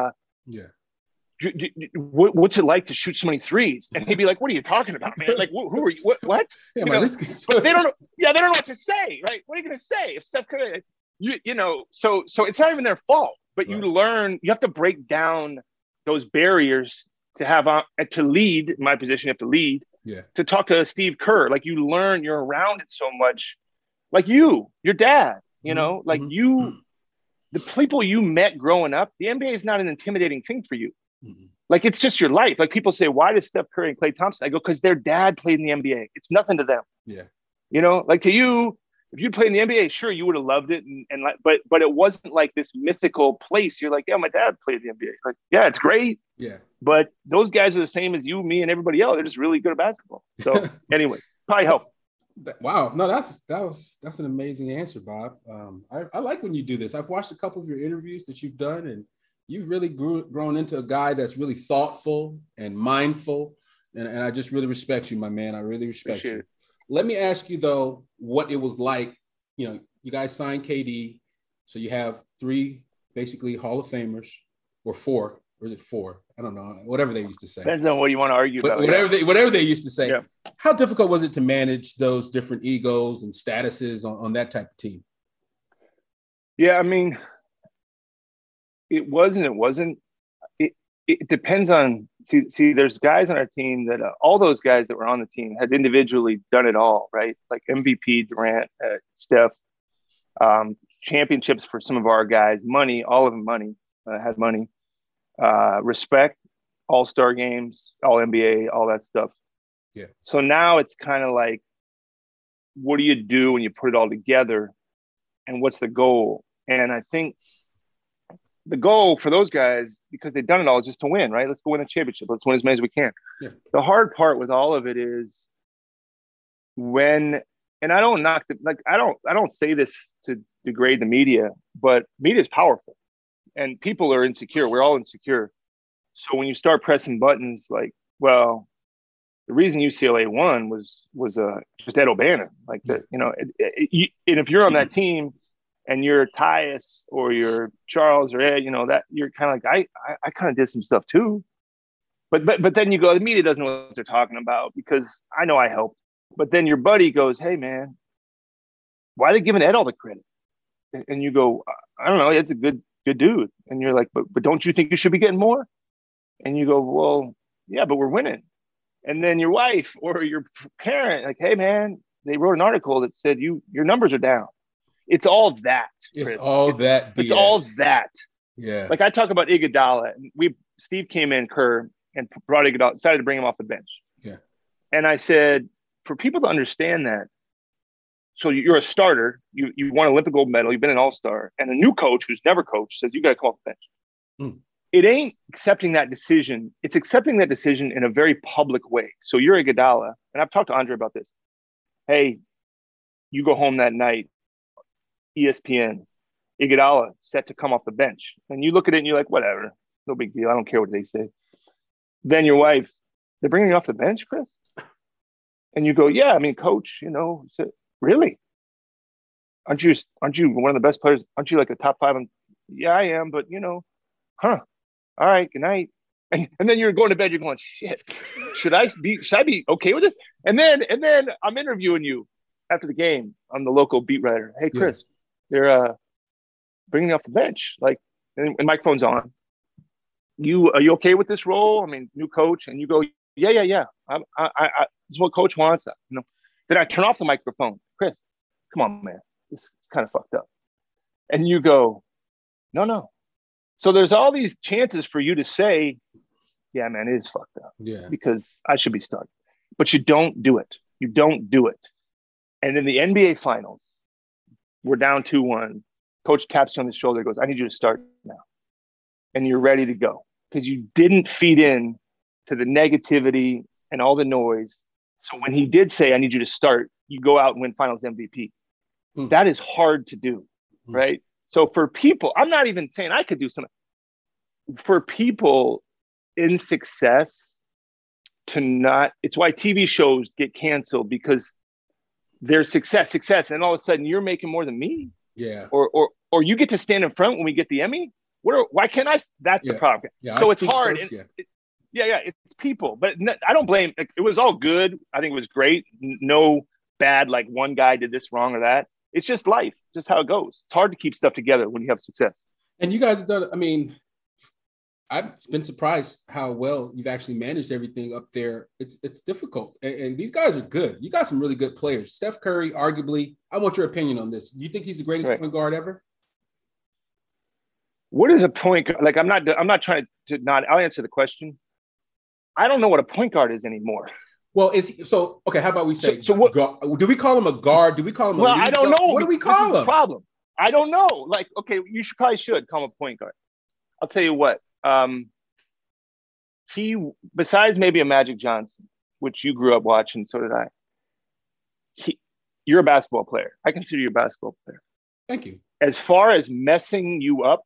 [SPEAKER 6] what's it like to shoot so many threes? And he'd be like, what are you talking about, man? Like, who are you? What?
[SPEAKER 5] Yeah,
[SPEAKER 6] but they don't know. Yeah, they don't know what to say, right? What are you going to say if Steph Curry, so it's not even their fault, but you learn, you have to break down those barriers to have, to lead. In my position, you have to lead.
[SPEAKER 5] Yeah.
[SPEAKER 6] To talk to Steve Kerr, like you learn, you're around it so much, like your dad, like the people you met growing up, the NBA is not an intimidating thing for you. Mm-hmm. Like, it's just your life. Like people say, why does Steph Curry and Klay Thompson? I go, because their dad played in the NBA. It's nothing to them.
[SPEAKER 5] Yeah.
[SPEAKER 6] Like to you, If you'd played in the NBA, sure, you would have loved it. But it wasn't like this mythical place. You're like, yeah, my dad played in the NBA. Like, yeah, it's great.
[SPEAKER 5] Yeah.
[SPEAKER 6] But those guys are the same as you, me, and everybody else. They're just really good at basketball. So anyways, probably help.
[SPEAKER 5] Wow. No, that's an amazing answer, Bob. I like when you do this. I've watched a couple of your interviews that you've done, and you've really grown into a guy that's really thoughtful and mindful. And I just really respect you, my man. I really respect you. Let me ask you, though, what it was like. You guys signed KD, so you have 3 basically Hall of Famers, or 4. Or is it 4? I don't know. Whatever they used to say.
[SPEAKER 6] Depends on what you want to argue about.
[SPEAKER 5] Whatever they used to say.
[SPEAKER 6] Yeah.
[SPEAKER 5] How difficult was it to manage those different egos and statuses on that type of team?
[SPEAKER 6] Yeah, I mean, it wasn't. It depends on, see, there's guys on our team that all those guys that were on the team had individually done it all, right? Like MVP, Durant, Steph, championships for some of our guys, money, all of them had money, respect, all-star games, all NBA, all that stuff.
[SPEAKER 5] Yeah.
[SPEAKER 6] So now it's kind of like, what do you do when you put it all together, and what's the goal? And I think the goal for those guys, because they've done it all, is just to win, right? Let's go win a championship. Let's win as many as we can.
[SPEAKER 5] Yeah.
[SPEAKER 6] The hard part with all of it is and I don't knock I don't say this to degrade the media, but media is powerful and people are insecure. We're all insecure. So when you start pressing buttons like, well, the reason UCLA won was just Ed O'Bannon. Like and if you're on that team, and you're Tyus or you're Charles or Ed, that you're kind of like, I kind of did some stuff too. But then you go, the media doesn't know what they're talking about because I know I helped. But then your buddy goes, hey, man, why are they giving Ed all the credit? And you go, I don't know. Ed's a good dude. And you're like, but don't you think you should be getting more? And you go, well, yeah, but we're winning. And then your wife or your parent, like, hey, man, they wrote an article that said your numbers are down. It's all that. Chris.
[SPEAKER 5] It's all that. BS.
[SPEAKER 6] It's all that.
[SPEAKER 5] Yeah.
[SPEAKER 6] Like I talk about Iguodala. Steve came in, Kerr, and brought Iguodala, decided to bring him off the bench.
[SPEAKER 5] Yeah.
[SPEAKER 6] And I said, for people to understand that, so you're a starter, you won an Olympic gold medal, you've been an all-star, and a new coach who's never coached says you got to come off the bench. It ain't accepting that decision. It's accepting that decision in a very public way. So you're Iguodala, and I've talked to Andre about this. Hey, you go home that night. ESPN, Iguodala set to come off the bench. And you look at it and you're like, whatever, no big deal. I don't care what they say. Then your wife, they're bringing you off the bench, Chris? And you go, yeah, I mean, coach, really? Aren't you one of the best players? Aren't you like a top 5? Yeah, I am, but all right, good night. And then you're going to bed, you're going, shit, should I be okay with it? And then I'm interviewing you after the game. I'm the local beat writer. Hey, Chris. Yeah. They're bringing you off the bench, like, and microphone's on. Are you okay with this role? I mean, new coach, and you go, yeah. I this is what coach wants. Then I turn off the microphone. Chris, come on, man, this is kind of fucked up. And you go, no. So there's all these chances for you to say, yeah, man, it is fucked up.
[SPEAKER 5] Yeah,
[SPEAKER 6] because I should be starting, but you don't do it. You don't do it. And in the NBA Finals. We're down 2-1. Coach taps you on the shoulder, goes, I need you to start now. And you're ready to go because you didn't feed in to the negativity and all the noise. So when he did say, I need you to start, you go out and win Finals MVP. That is hard to do, right? So for people, I'm not even saying I could do something. For people in success it's why TV shows get canceled because there's success, and all of a sudden you're making more than me.
[SPEAKER 5] Yeah.
[SPEAKER 6] Or you get to stand in front when we get the Emmy. Why can't I? That's the problem.
[SPEAKER 5] Yeah,
[SPEAKER 6] so it's hard.
[SPEAKER 5] First,
[SPEAKER 6] it's people, but I don't blame. It was all good. I think it was great. No bad. Like one guy did this wrong or that. It's just life, just how it goes. It's hard to keep stuff together when you have success.
[SPEAKER 5] And you guys have done. I mean, I've been surprised how well you've actually managed everything up there. It's difficult. And these guys are good. You got some really good players. Steph Curry, arguably, I want your opinion on this. Do you think he's the greatest point guard ever?
[SPEAKER 6] What is a point guard? Like, I'm not trying to not, I'll answer the question. I don't know what a point guard is anymore.
[SPEAKER 5] Well, okay? How about we say?
[SPEAKER 6] So what?
[SPEAKER 5] Do we call him a guard? Do we call him?
[SPEAKER 6] I don't know.
[SPEAKER 5] What do we call him?
[SPEAKER 6] The problem. I don't know. Like, okay, you probably should call him a point guard. I'll tell you what. He, besides maybe a Magic Johnson, which you grew up watching, so did I. You're a basketball player. I consider you a basketball player.
[SPEAKER 5] Thank you.
[SPEAKER 6] As far as messing you up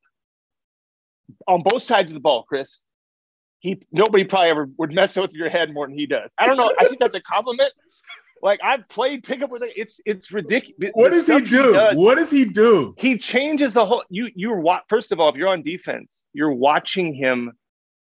[SPEAKER 6] on both sides of the ball, Chris, nobody probably ever would mess with your head more than he does. I don't know. I think that's a compliment. Like, I've played pickup with it. It's ridiculous.
[SPEAKER 5] What does he do? What does he do?
[SPEAKER 6] He changes the whole. First of all, if you're on defense, you're watching him.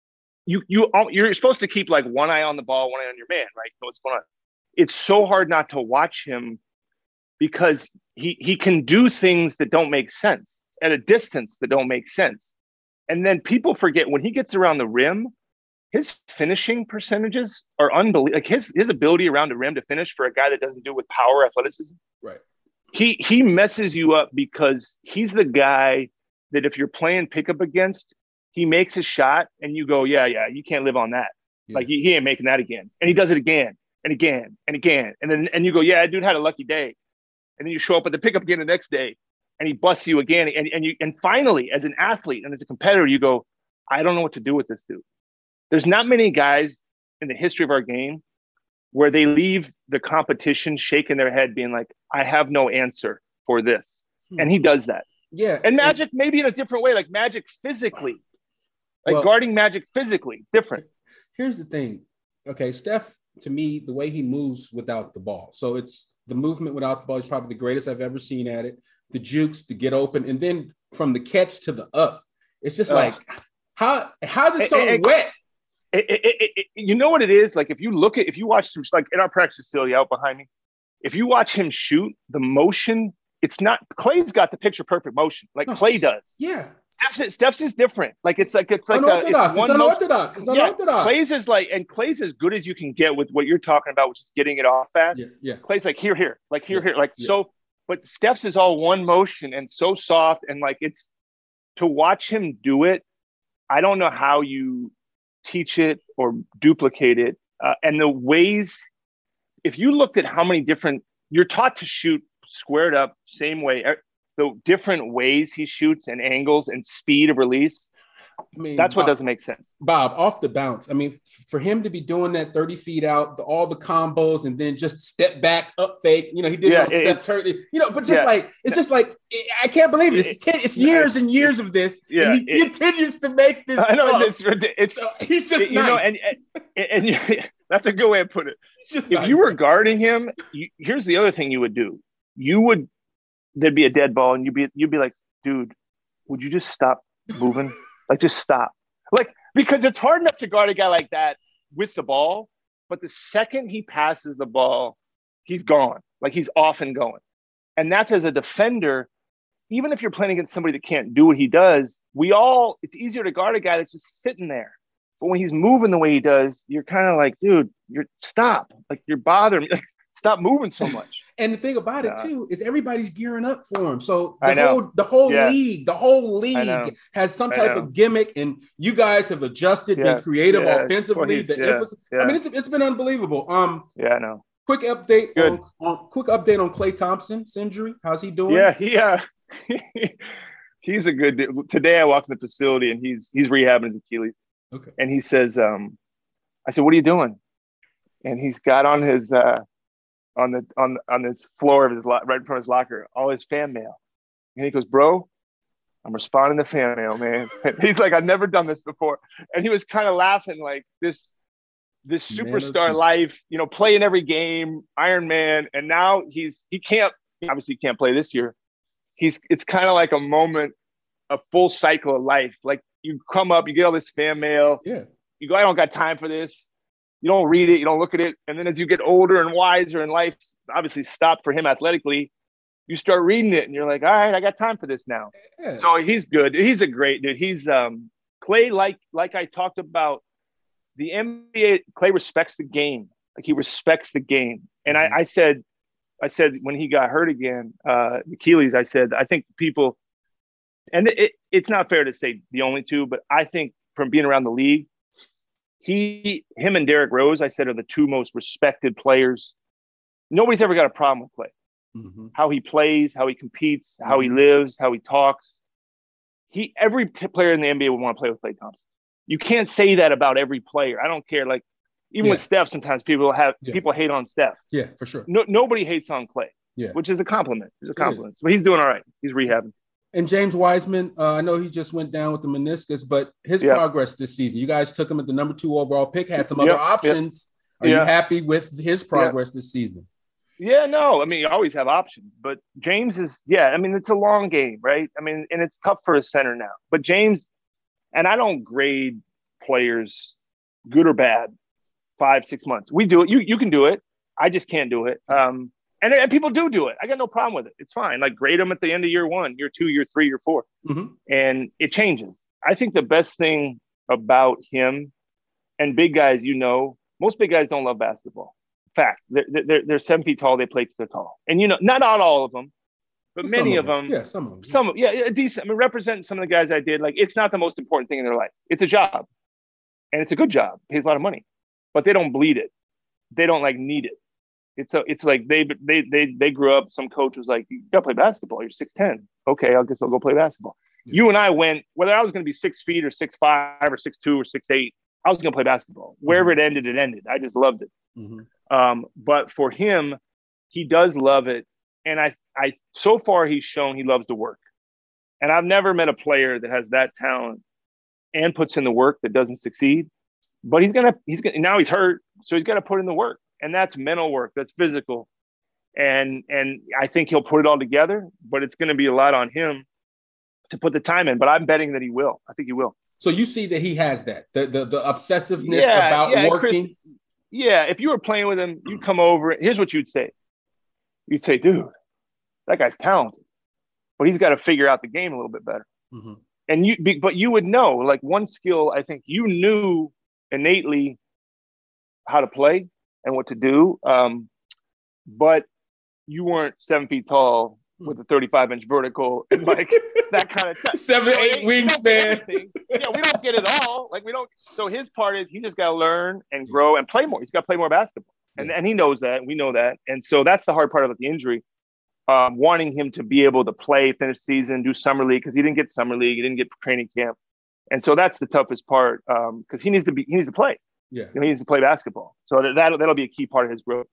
[SPEAKER 6] You're supposed to keep like one eye on the ball, one eye on your man, right? Know what's going on. It's so hard not to watch him because he can do things that don't make sense at a distance that don't make sense. And then people forget when he gets around the rim, his finishing percentages are unbelievable. Like his ability around the rim to finish for a guy that doesn't do it with power, athleticism.
[SPEAKER 5] Right.
[SPEAKER 6] He messes you up because he's the guy that if you're playing pickup against, he makes a shot and you go, yeah, you can't live on that. Yeah. Like he ain't making that again. And he does it again and again and again. And you go, yeah, dude had a lucky day. And then you show up at the pickup again the next day and he busts you again. And finally, as an athlete and as a competitor, you go, I don't know what to do with this dude. There's not many guys in the history of our game where they leave the competition shaking their head being like, I have no answer for this. And he does that.
[SPEAKER 5] Yeah.
[SPEAKER 6] And Magic maybe in a different way, like Magic physically, guarding Magic physically, different.
[SPEAKER 5] Here's the thing. Okay, Steph, to me, the way he moves without the ball. So it's the movement without the ball is probably the greatest I've ever seen at it. The jukes to get open. And then from the catch to the up, it's just like, how is it so wet?
[SPEAKER 6] You know what it is? Like if you watch him, like in our practice facility out behind me, if you watch him shoot, the motion, it's not, Clay's got the picture perfect motion, like Clay does.
[SPEAKER 5] Yeah.
[SPEAKER 6] Steph's is different. Like it's
[SPEAKER 5] unorthodox. It's unorthodox.
[SPEAKER 6] Clay's is like, and Clay's as good as you can get with what you're talking about, which is getting it off fast.
[SPEAKER 5] Yeah.
[SPEAKER 6] Clay's like here, like here, like so. But Steph's is all one motion and so soft, and like it's to watch him do it. I don't know how you teach it or duplicate it, and the ways. If you looked at how many different you're taught to shoot squared up, same way. The different ways he shoots and angles and speed of release. I mean, that's what doesn't make sense.
[SPEAKER 5] Bob, off the bounce. I mean, for him to be doing that 30 feet out, all the combos, and then just step back, up fake. You know, he did it on Seth Curry. You know, but it's just like I can't believe it. It's years and years of this. Yeah, and he continues to make this.
[SPEAKER 6] I know it's
[SPEAKER 5] so he's just
[SPEAKER 6] you know, and that's a good way to put it. If you were guarding him, here's the other thing you would do. There'd be a dead ball, and you'd be like, dude, would you just stop moving? Like, just stop. Like, because it's hard enough to guard a guy like that with the ball, but the second he passes the ball, he's gone. Like, he's off and going. And that's as a defender, even if you're playing against somebody that can't do what he does, it's easier to guard a guy that's just sitting there. But when he's moving the way he does, you're kind of like, dude, stop. Like, you're bothering me. Like, stop moving so much.
[SPEAKER 5] And the thing about it too is everybody's gearing up for him. So the whole league has some type of gimmick, and you guys have adjusted, been creative offensively. I mean, it's been unbelievable.
[SPEAKER 6] I know.
[SPEAKER 5] Quick update on Klay Thompson's injury. How's he doing?
[SPEAKER 6] He's a good dude. Today I walked in the facility and he's rehabbing his Achilles.
[SPEAKER 5] Okay.
[SPEAKER 6] And he says, I said, what are you doing? And he's got on his on this floor of his right in front of his locker, all his fan mail. And he goes, bro, I'm responding to fan mail, man. And he's like, I've never done this before. And he was kind of laughing like this superstar life, you know, playing every game, Iron Man. And now he can't play this year. It's kind of like a moment, a full cycle of life. Like you come up, you get all this fan mail.
[SPEAKER 5] Yeah.
[SPEAKER 6] You go, I don't got time for this. You don't read it, you don't look at it. And then as you get older and wiser and life's obviously stopped for him athletically, you start reading it and you're like, all right, I got time for this now. Yeah. So he's good. He's a great dude. He's Klay, like I talked about, the NBA, Klay respects the game. Like he respects the game. And I said when he got hurt again, Achilles, I said, I think people, and it's not fair to say the only two, but I think from being around the league, him and Derrick Rose, I said, are the two most respected players. Nobody's ever got a problem with Klay.
[SPEAKER 5] Mm-hmm.
[SPEAKER 6] How he plays, how he competes, how he lives, how he talks. Every player in the NBA would want to play with Klay Thompson. You can't say that about every player. I don't care. Like, even with Steph, sometimes people hate on Steph.
[SPEAKER 5] Yeah, for sure.
[SPEAKER 6] Nobody hates on Klay, which is a compliment. It's a compliment. But he's doing all right. He's rehabbing.
[SPEAKER 5] And James Wiseman, I know he just went down with the meniscus, but his progress this season, you guys took him at the number 2 overall pick, had some other options. Are you happy with his progress this season?
[SPEAKER 6] Yeah, no. I mean, you always have options, but James is, I mean, it's a long game, right? I mean, and it's tough for a center now. But James, and I don't grade players good or bad 5-6 months. We do it. You can do it. I just can't do it. And people do it. I got no problem with it. It's fine. Like, grade them at the end of year 1, year 2, year 3, year 4.
[SPEAKER 5] Mm-hmm.
[SPEAKER 6] And it changes. I think the best thing about him, and big guys, most big guys don't love basketball. Fact. They're 7 feet tall. They play because they're tall. And, not all of them, but many of them.
[SPEAKER 5] Yeah, some of them.
[SPEAKER 6] Some, decent. I mean, representing some of the guys I did, like, it's not the most important thing in their life. It's a job. And it's a good job. It pays a lot of money. But they don't bleed it. They don't, need it. It's like they grew up. Some coach was like, "You gotta play basketball. You're 6'10". Okay, I guess I'll go play basketball. Yeah. You and I went, whether I was going to be 6 feet or 6'5" or 6'2" or 6'8", I was going to play basketball. Wherever it ended, it ended. I just loved it.
[SPEAKER 5] Mm-hmm.
[SPEAKER 6] But for him, he does love it, and I so far he's shown he loves to work. And I've never met a player that has that talent and puts in the work that doesn't succeed. But he's gonna now he's hurt, so he's got to put in the work. And that's mental work. That's physical. And I think he'll put it all together, but it's going to be a lot on him to put the time in. But I'm betting that he will. I think he will.
[SPEAKER 5] So you see that he has that, the obsessiveness about working.
[SPEAKER 6] Chris, if you were playing with him, you'd come over. Here's what you'd say. You'd say, dude, that guy's talented, but he's got to figure out the game a little bit better.
[SPEAKER 5] Mm-hmm.
[SPEAKER 6] And but you would know, like, one skill, I think you knew innately how to play and what to do. But you weren't 7 feet tall with a 35-inch vertical and that kind of stuff.
[SPEAKER 5] 7'8" wingspan.
[SPEAKER 6] We don't get it all. Like, we don't. So his part is he just got to learn and grow and play more. He's got to play more basketball. And he knows that. We know that. And so that's the hard part about the injury. Wanting him to be able to play, finish season, do summer league, because he didn't get summer league. He didn't get training camp. And so that's the toughest part, because he needs to play.
[SPEAKER 5] Yeah,
[SPEAKER 6] he needs to play basketball. So that'll be a key part of his growth.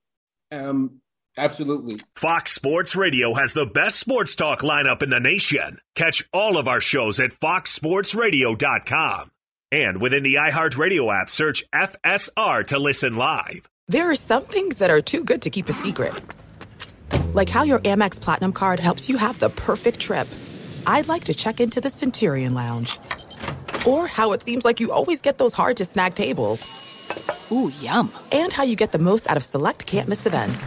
[SPEAKER 5] Absolutely.
[SPEAKER 4] Fox Sports Radio has the best sports talk lineup in the nation. Catch all of our shows at foxsportsradio.com. And within the iHeartRadio app, search FSR to listen live.
[SPEAKER 2] There are some things that are too good to keep a secret. Like how your Amex Platinum card helps you have the perfect trip. I'd like to check into the Centurion Lounge. Or how it seems like you always get those hard-to-snag tables.
[SPEAKER 7] Ooh, yum.
[SPEAKER 2] And how you get the most out of select can't-miss events.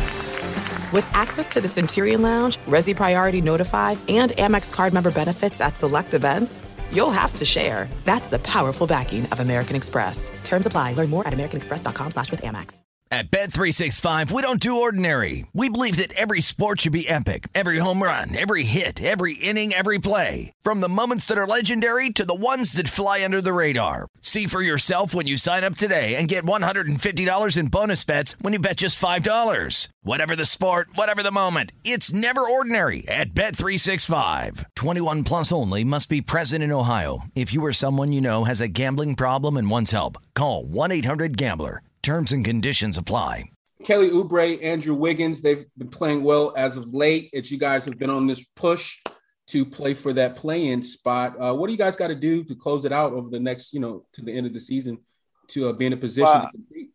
[SPEAKER 2] With access to the Centurion Lounge, Resi Priority Notified, and Amex card member benefits at select events, you'll have to share. That's the powerful backing of American Express. Terms apply. Learn more at americanexpress.com/withAmex.
[SPEAKER 3] At Bet365, we don't do ordinary. We believe that every sport should be epic. Every home run, every hit, every inning, every play. From the moments that are legendary to the ones that fly under the radar. See for yourself when you sign up today and get $150 in bonus bets when you bet just $5. Whatever the sport, whatever the moment, it's never ordinary at Bet365. 21 plus only. Must be present in Ohio. If you or someone you know has a gambling problem and wants help, call 1-800-GAMBLER. Terms and conditions apply.
[SPEAKER 5] Kelly Oubre, Andrew Wiggins, they've been playing well as of late. As you guys have been on this push to play for that play-in spot. What do you guys got to do to close it out over the next, to the end of the season to be in a position to compete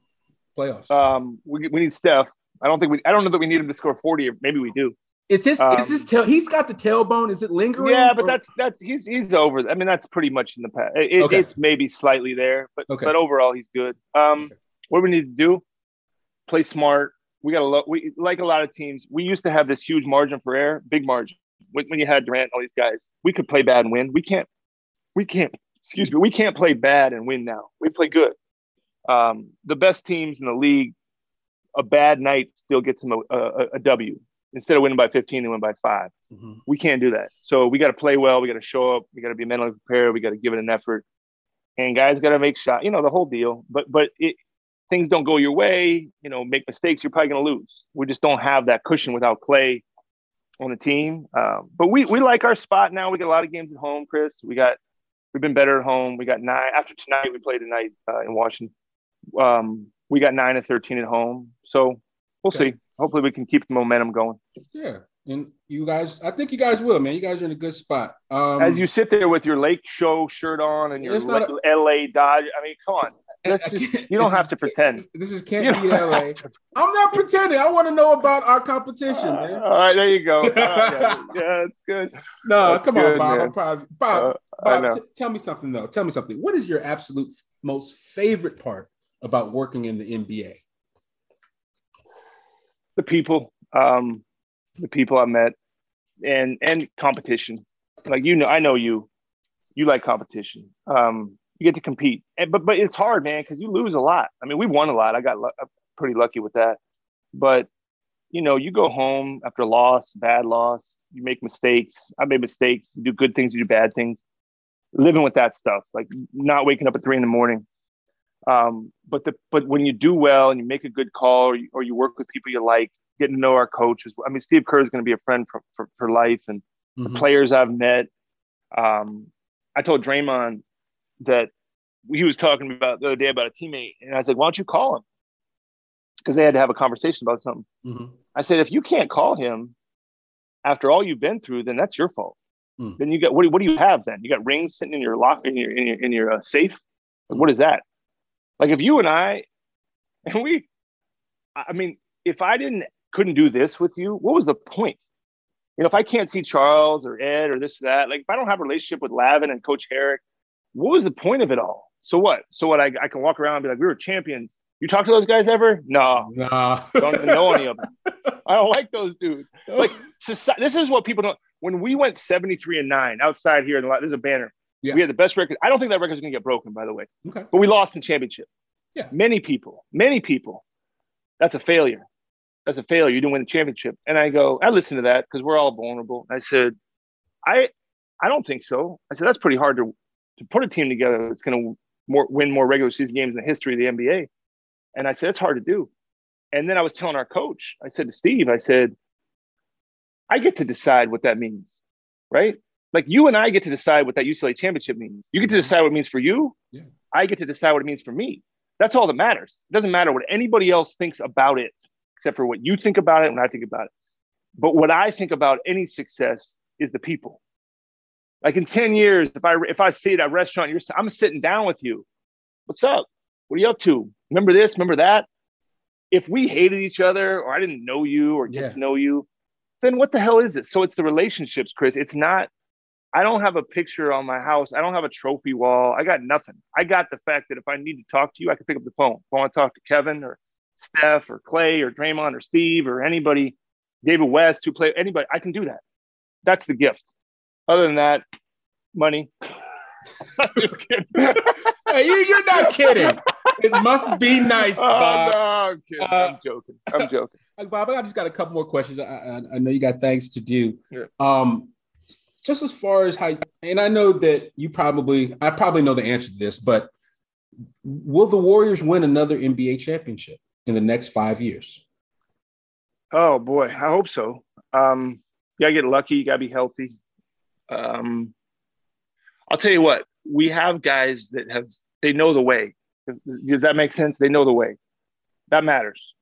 [SPEAKER 5] playoffs?
[SPEAKER 6] We need Steph. I don't know that we need him to score 40, or maybe we do.
[SPEAKER 5] Is this he's got the tailbone? Is it lingering?
[SPEAKER 6] Yeah, but that's he's over. I mean, that's pretty much in the past. It's maybe slightly there, but overall he's good. What do we need to do? Play smart. We like a lot of teams. We used to have this huge margin for error, big margin. When you had Durant and all these guys, we could play bad and win. We can't. Excuse me. We can't play bad and win now. We play good. The best teams in the league, a bad night still gets them a W. Instead of winning by 15, they win by 5.
[SPEAKER 5] Mm-hmm.
[SPEAKER 6] We can't do that. So we got to play well. We got to show up. We got to be mentally prepared. We got to give it an effort. and guys got to make shots, the whole deal. But things don't go your way, make mistakes, you're probably going to lose. We just don't have that cushion without Clay on the team. But we like our spot now. We got a lot of games at home, Chris. We've been better at home. We got 9 after tonight. We play tonight in Washington. We got 9-13 at home. So we'll see. Hopefully we can keep the momentum going.
[SPEAKER 5] Yeah. And you guys, I think you guys will, man. You guys are in a good spot.
[SPEAKER 6] As you sit there with your Lake Show shirt on and your LA Dodge, I mean, come on. You don't have to pretend.
[SPEAKER 5] This is can't beat LA. I'm not pretending. I want to know about our competition, man.
[SPEAKER 6] All right, there you go. Yeah, it's good.
[SPEAKER 5] No,
[SPEAKER 6] that's
[SPEAKER 5] come
[SPEAKER 6] good,
[SPEAKER 5] on, Bob.
[SPEAKER 6] man.
[SPEAKER 5] I'm proud. Bob, tell me something, though. Tell me something. What is your absolute most favorite part about working in the NBA?
[SPEAKER 6] The people I met, and competition. Like, I know you like competition. You get to compete, but it's hard, man, because you lose a lot. I mean, we won a lot. I got pretty lucky with that, but you go home after a loss, bad loss. You make mistakes. I made mistakes. You do good things. You do bad things. Living with that stuff, like not waking up at 3 a.m. But when you do well and you make a good call, or you work with people you like, getting to know our coaches. I mean, Steve Kerr is going to be a friend for life, and the players I've met. I told Draymond that he was talking about the other day about a teammate, and I was like, "Why don't you call him?" Because they had to have a conversation about something. I said, "If you can't call him after all you've been through, then that's your fault. Then you got what do you have? Then you got rings sitting in your locker in your safe. Like, what is that? Like, if you and I mean, if I couldn't do this with you, what was the point? If I can't see Charles or Ed or this or that, like if I don't have a relationship with Lavin and Coach Herrick, what was the point of it all? So what? I can walk around and be like, we were champions. You talk to those guys ever? No. Don't even know any of them. I don't like those dudes. Like, this is what people don't. When we went 73-9 outside here, there's a banner. Yeah. We had the best record. I don't think that record's going to get broken, by the way.
[SPEAKER 5] Okay.
[SPEAKER 6] But we lost in championship.
[SPEAKER 5] Yeah.
[SPEAKER 6] Many people. That's a failure. You didn't win the championship. And I listened to that because we're all vulnerable. I said, I don't think so. I said, that's pretty hard to put a team together that's going to win more regular season games in the history of the NBA. And I said, it's hard to do. And then I was telling our coach, I said to Steve, I get to decide what that means, right? Like, you and I get to decide what that UCLA championship means. You get to decide what it means for you.
[SPEAKER 5] Yeah.
[SPEAKER 6] I get to decide what it means for me. That's all that matters. It doesn't matter what anybody else thinks about it, except for what you think about it and what I think about it. But what I think about any success is the people. Like, in 10 years, if I see at a restaurant, I'm sitting down with you. What's up? What are you up to? Remember this? Remember that? If we hated each other, or I didn't know you or get to know you, then what the hell is it? So it's the relationships, Chris. It's not, I don't have a picture on my house. I don't have a trophy wall. I got nothing. I got the fact that if I need to talk to you, I can pick up the phone. If I want to talk to Kevin or Steph or Clay or Draymond or Steve or anybody, David West, who play anybody, I can do that. That's the gift. Other than that, money. I'm just kidding.
[SPEAKER 5] Hey, you're not kidding. It must be nice, Bob.
[SPEAKER 6] No, I'm kidding. I'm joking.
[SPEAKER 5] Bob, I just got a couple more questions. I know you got things to do.
[SPEAKER 6] Yeah.
[SPEAKER 5] Just as far as how, and I know that I probably know the answer to this, but will the Warriors win another NBA championship in the next 5 years?
[SPEAKER 6] Oh boy, I hope so. You gotta get lucky. You gotta be healthy. I'll tell you what, we have guys they know the way. Does that make sense? They know the way. That matters.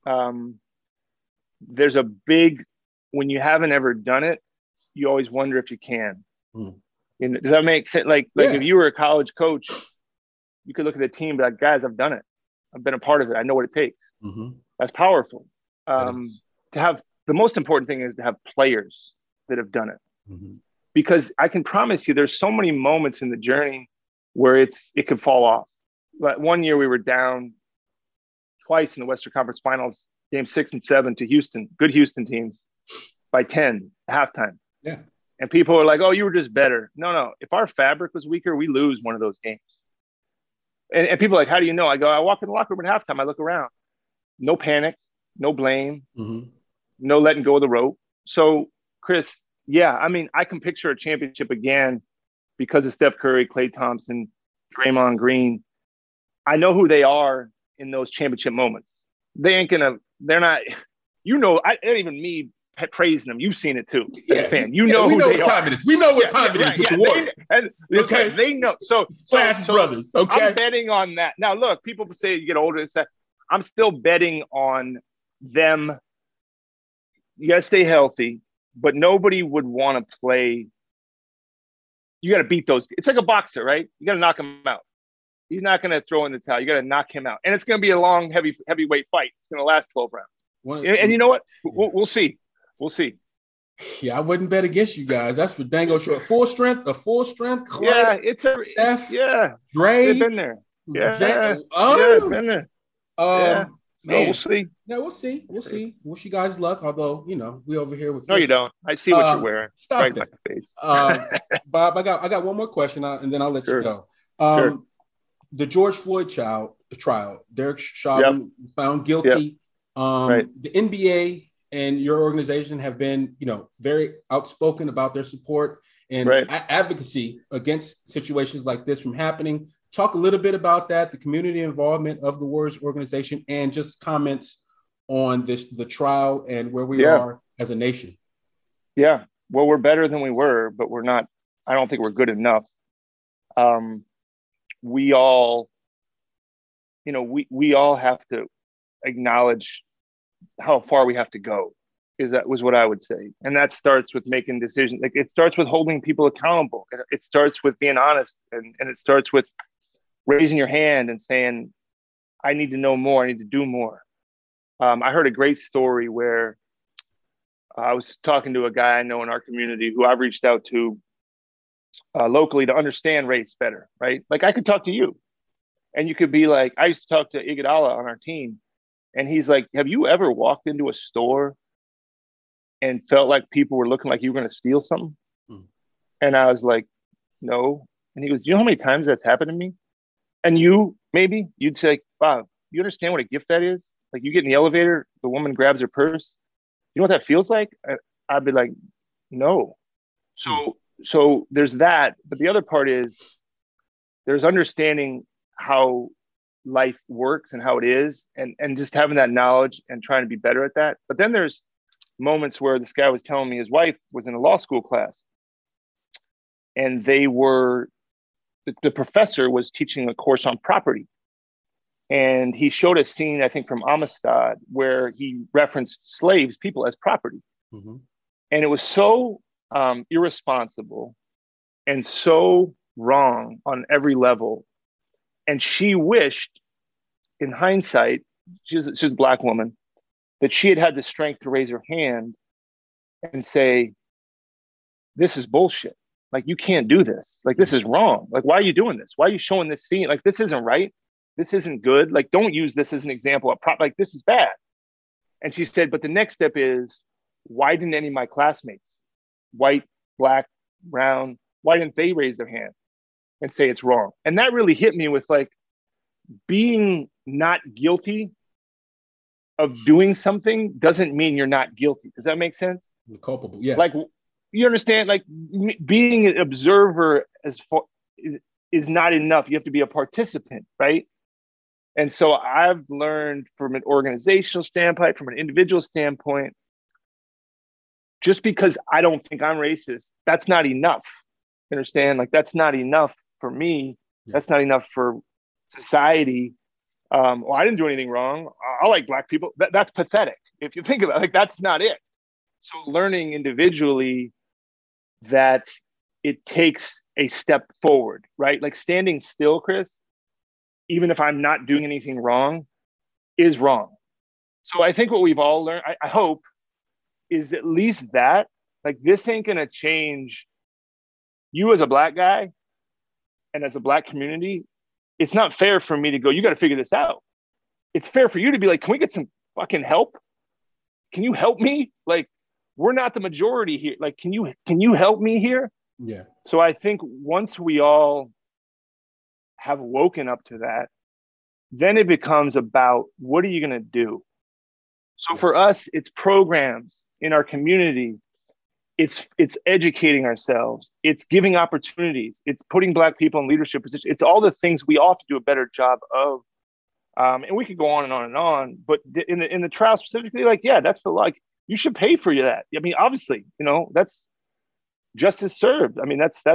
[SPEAKER 6] There's when you haven't ever done it, you always wonder if you can. Does that make sense? Like if you were a college coach, you could look at the team and be like, guys, I've done it. I've been a part of it. I know what it takes. That's powerful. To have, the most important thing is to have players that have done it. Because I can promise you there's so many moments in the journey where it could fall off. But one year we were down twice in the Western Conference Finals, game 6 and 7 to Houston, good Houston teams, by 10 halftime.
[SPEAKER 5] Yeah.
[SPEAKER 6] And people are like, oh, you were just better. No. If our fabric was weaker, we lose one of those games. And people are like, how do you know? I go, I walk in the locker room at halftime. I look around. No panic, no blame, no letting go of the rope. So, Chris, yeah, I mean, I can picture a championship again because of Steph Curry, Klay Thompson, Draymond Green, I know who they are in those championship moments. They're not, even me praising them. You've seen it too as a fan. You know
[SPEAKER 5] we
[SPEAKER 6] who
[SPEAKER 5] know
[SPEAKER 6] they
[SPEAKER 5] what
[SPEAKER 6] are.
[SPEAKER 5] time it is. We know what time it is with the Warriors.
[SPEAKER 6] Okay. They know. So
[SPEAKER 5] brothers. Okay.
[SPEAKER 6] I'm betting on that. Now, look, people say you get older and say, I'm still betting on them. You got to stay healthy, but nobody would want to play. You got to beat those. It's like a boxer, right? You got to knock him out. He's not going to throw in the towel. You got to knock him out. And it's going to be a long, heavyweight fight. It's going to last 12 rounds. And you know what? We'll see. We'll see.
[SPEAKER 5] Yeah, I wouldn't bet against you guys. That's for dango sure. A full strength. Clay,
[SPEAKER 6] yeah, Dre. They've been there. Yeah. Been there. We'll see.
[SPEAKER 5] Yeah, we'll see. Wish you guys luck. Although, we over here with.
[SPEAKER 6] No, you don't. I see what you're wearing.
[SPEAKER 5] Stop
[SPEAKER 6] right
[SPEAKER 5] that.
[SPEAKER 6] In my face.
[SPEAKER 5] Bob, I got one more question, and then I'll let you go.
[SPEAKER 6] Sure.
[SPEAKER 5] The George Floyd trial, Derek Chauvin found guilty.
[SPEAKER 6] Right.
[SPEAKER 5] The NBA and your organization have been, very outspoken about their support and advocacy against situations like this from happening. Talk a little bit about that, the community involvement of the Warriors organization, and just comments on the trial and where we are as a nation.
[SPEAKER 6] Yeah. Well, we're better than we were, but we're not. I don't think we're good enough. We all have to acknowledge how far we have to go. Was what I would say. And that starts with making decisions. Like, it starts with holding people accountable. It starts with being honest, and it starts with raising your hand and saying, I need to know more. I need to do more. I heard a great story where I was talking to a guy I know in our community who I've reached out to locally to understand race better, right? Like, I could talk to you and you could be like, I used to talk to Iguodala on our team, and he's like, have you ever walked into a store and felt like people were looking like you were going to steal something? And I was like, no. And he goes, do you know how many times that's happened to me? And you'd say, Bob, you understand what a gift that is? Like, you get in the elevator, the woman grabs her purse. You know what that feels like? I'd be like, no. So there's that. But the other part is there's understanding how life works and how it is, and just having that knowledge and trying to be better at that. But then there's moments where this guy was telling me his wife was in a law school class, and the professor was teaching a course on property. And he showed a scene, I think, from Amistad, where he referenced people as property. Mm-hmm. And it was so irresponsible and so wrong on every level. And she wished, in hindsight, she's a Black woman, that she had the strength to raise her hand and say, this is bullshit. Like, you can't do this. Like, this is wrong. Like, why are you doing this? Why are you showing this scene? Like, this isn't right. This isn't good. Like, don't use this as an example of like, this is bad. And she said, but the next step is, why didn't any of my classmates, white, Black, brown, why didn't they raise their hand and say it's wrong? And that really hit me with, like, being not guilty of doing something doesn't mean you're not guilty. Does that make sense?
[SPEAKER 5] You're culpable. Yeah.
[SPEAKER 6] Like, you understand, like, being an observer is not enough. You have to be a participant, right? And so I've learned from an organizational standpoint, from an individual standpoint, just because I don't think I'm racist, that's not enough. You understand? Like, that's not enough for me. Yeah. That's not enough for society. Well, I didn't do anything wrong. I like Black people. That's pathetic. If you think about it, like, that's not it. So learning individually that it takes a step forward, right? Like, standing still, Chris, even if I'm not doing anything wrong, is wrong. So I think what we've all learned, I hope, is at least that, like, this ain't going to change you as a Black guy and as a Black community. It's not fair for me to go, you got to figure this out. It's fair for you to be like, can we get some fucking help? Can you help me? Like, we're not the majority here. Like, can you help me here?
[SPEAKER 5] Yeah.
[SPEAKER 6] So I think once we all have woken up to that, then it becomes about, what are you going to do? So for us, it's programs in our community It's educating ourselves. It's giving opportunities. It's putting Black people in leadership positions. It's all the things we all have to do a better job of. And we could go on and on and on. But in the trial specifically, like, yeah, that's the like. You should pay for that. I mean, obviously, that's justice served. I mean, that's.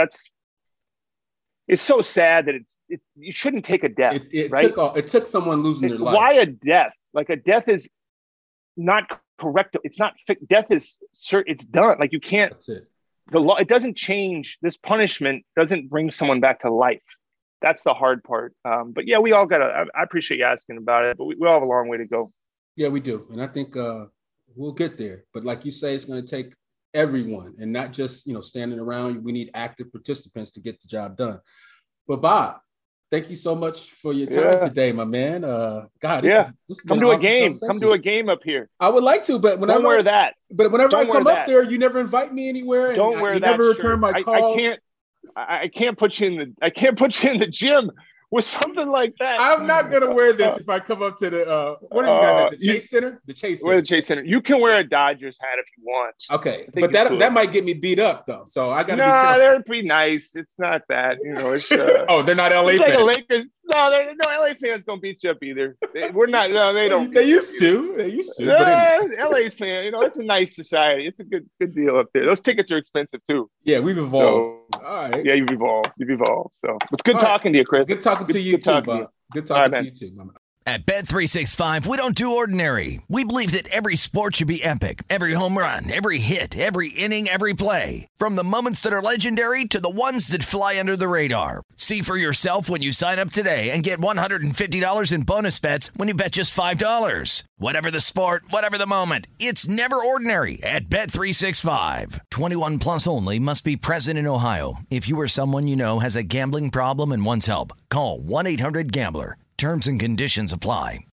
[SPEAKER 6] It's so sad that you shouldn't take a death.
[SPEAKER 5] It took someone losing their life.
[SPEAKER 6] Why a death? Like a death is not correct. It's not death is certain. It's done. Like you can't.
[SPEAKER 5] That's it.
[SPEAKER 6] The law. It doesn't change. This punishment doesn't bring someone back to life. That's the hard part. But yeah, we all I appreciate you asking about it. But we all have a long way to go.
[SPEAKER 5] Yeah, we do, and I think we'll get there. But like you say, it's going to take everyone, and not just standing around. We need active participants to get the job done. But Bob, thank you so much for your time today, my man. God, this
[SPEAKER 6] come to a game. Come to a game up here.
[SPEAKER 5] I would like to, but whenever
[SPEAKER 6] wear that.
[SPEAKER 5] But whenever I come up there, you never invite me anywhere.
[SPEAKER 6] Don't wear that.
[SPEAKER 5] Never return my calls.
[SPEAKER 6] I can't put you in the gym with something like that.
[SPEAKER 5] I'm not gonna wear this if I come up to the what are you guys at the Chase Center? The Chase Center.
[SPEAKER 6] We're the Chase Center. You can wear a Dodgers hat if you want.
[SPEAKER 5] Okay, but that might get me beat up though. So I gotta.
[SPEAKER 6] Nah, they're pretty nice. It's not that. It's,
[SPEAKER 5] oh, they're not LA fans.
[SPEAKER 6] Like Lakers. No, LA fans don't beat you up either. We're not. No, they don't.
[SPEAKER 5] They used to.
[SPEAKER 6] LA's fan. It's a nice society. It's a good deal up there. Those tickets are expensive too.
[SPEAKER 5] Yeah, we've evolved. So, all right.
[SPEAKER 6] Yeah, you've evolved. So it's good talking to you, Chris.
[SPEAKER 5] Good talking to you too, Bob. Good talking to you too, Mama.
[SPEAKER 3] At Bet365, we don't do ordinary. We believe that every sport should be epic. Every home run, every hit, every inning, every play. From the moments that are legendary to the ones that fly under the radar. See for yourself when you sign up today and get $150 in bonus bets when you bet just $5. Whatever the sport, whatever the moment, it's never ordinary at Bet365. 21 plus only. Must be present in Ohio. If you or someone you know has a gambling problem and wants help, call 1-800-GAMBLER. Terms and conditions apply.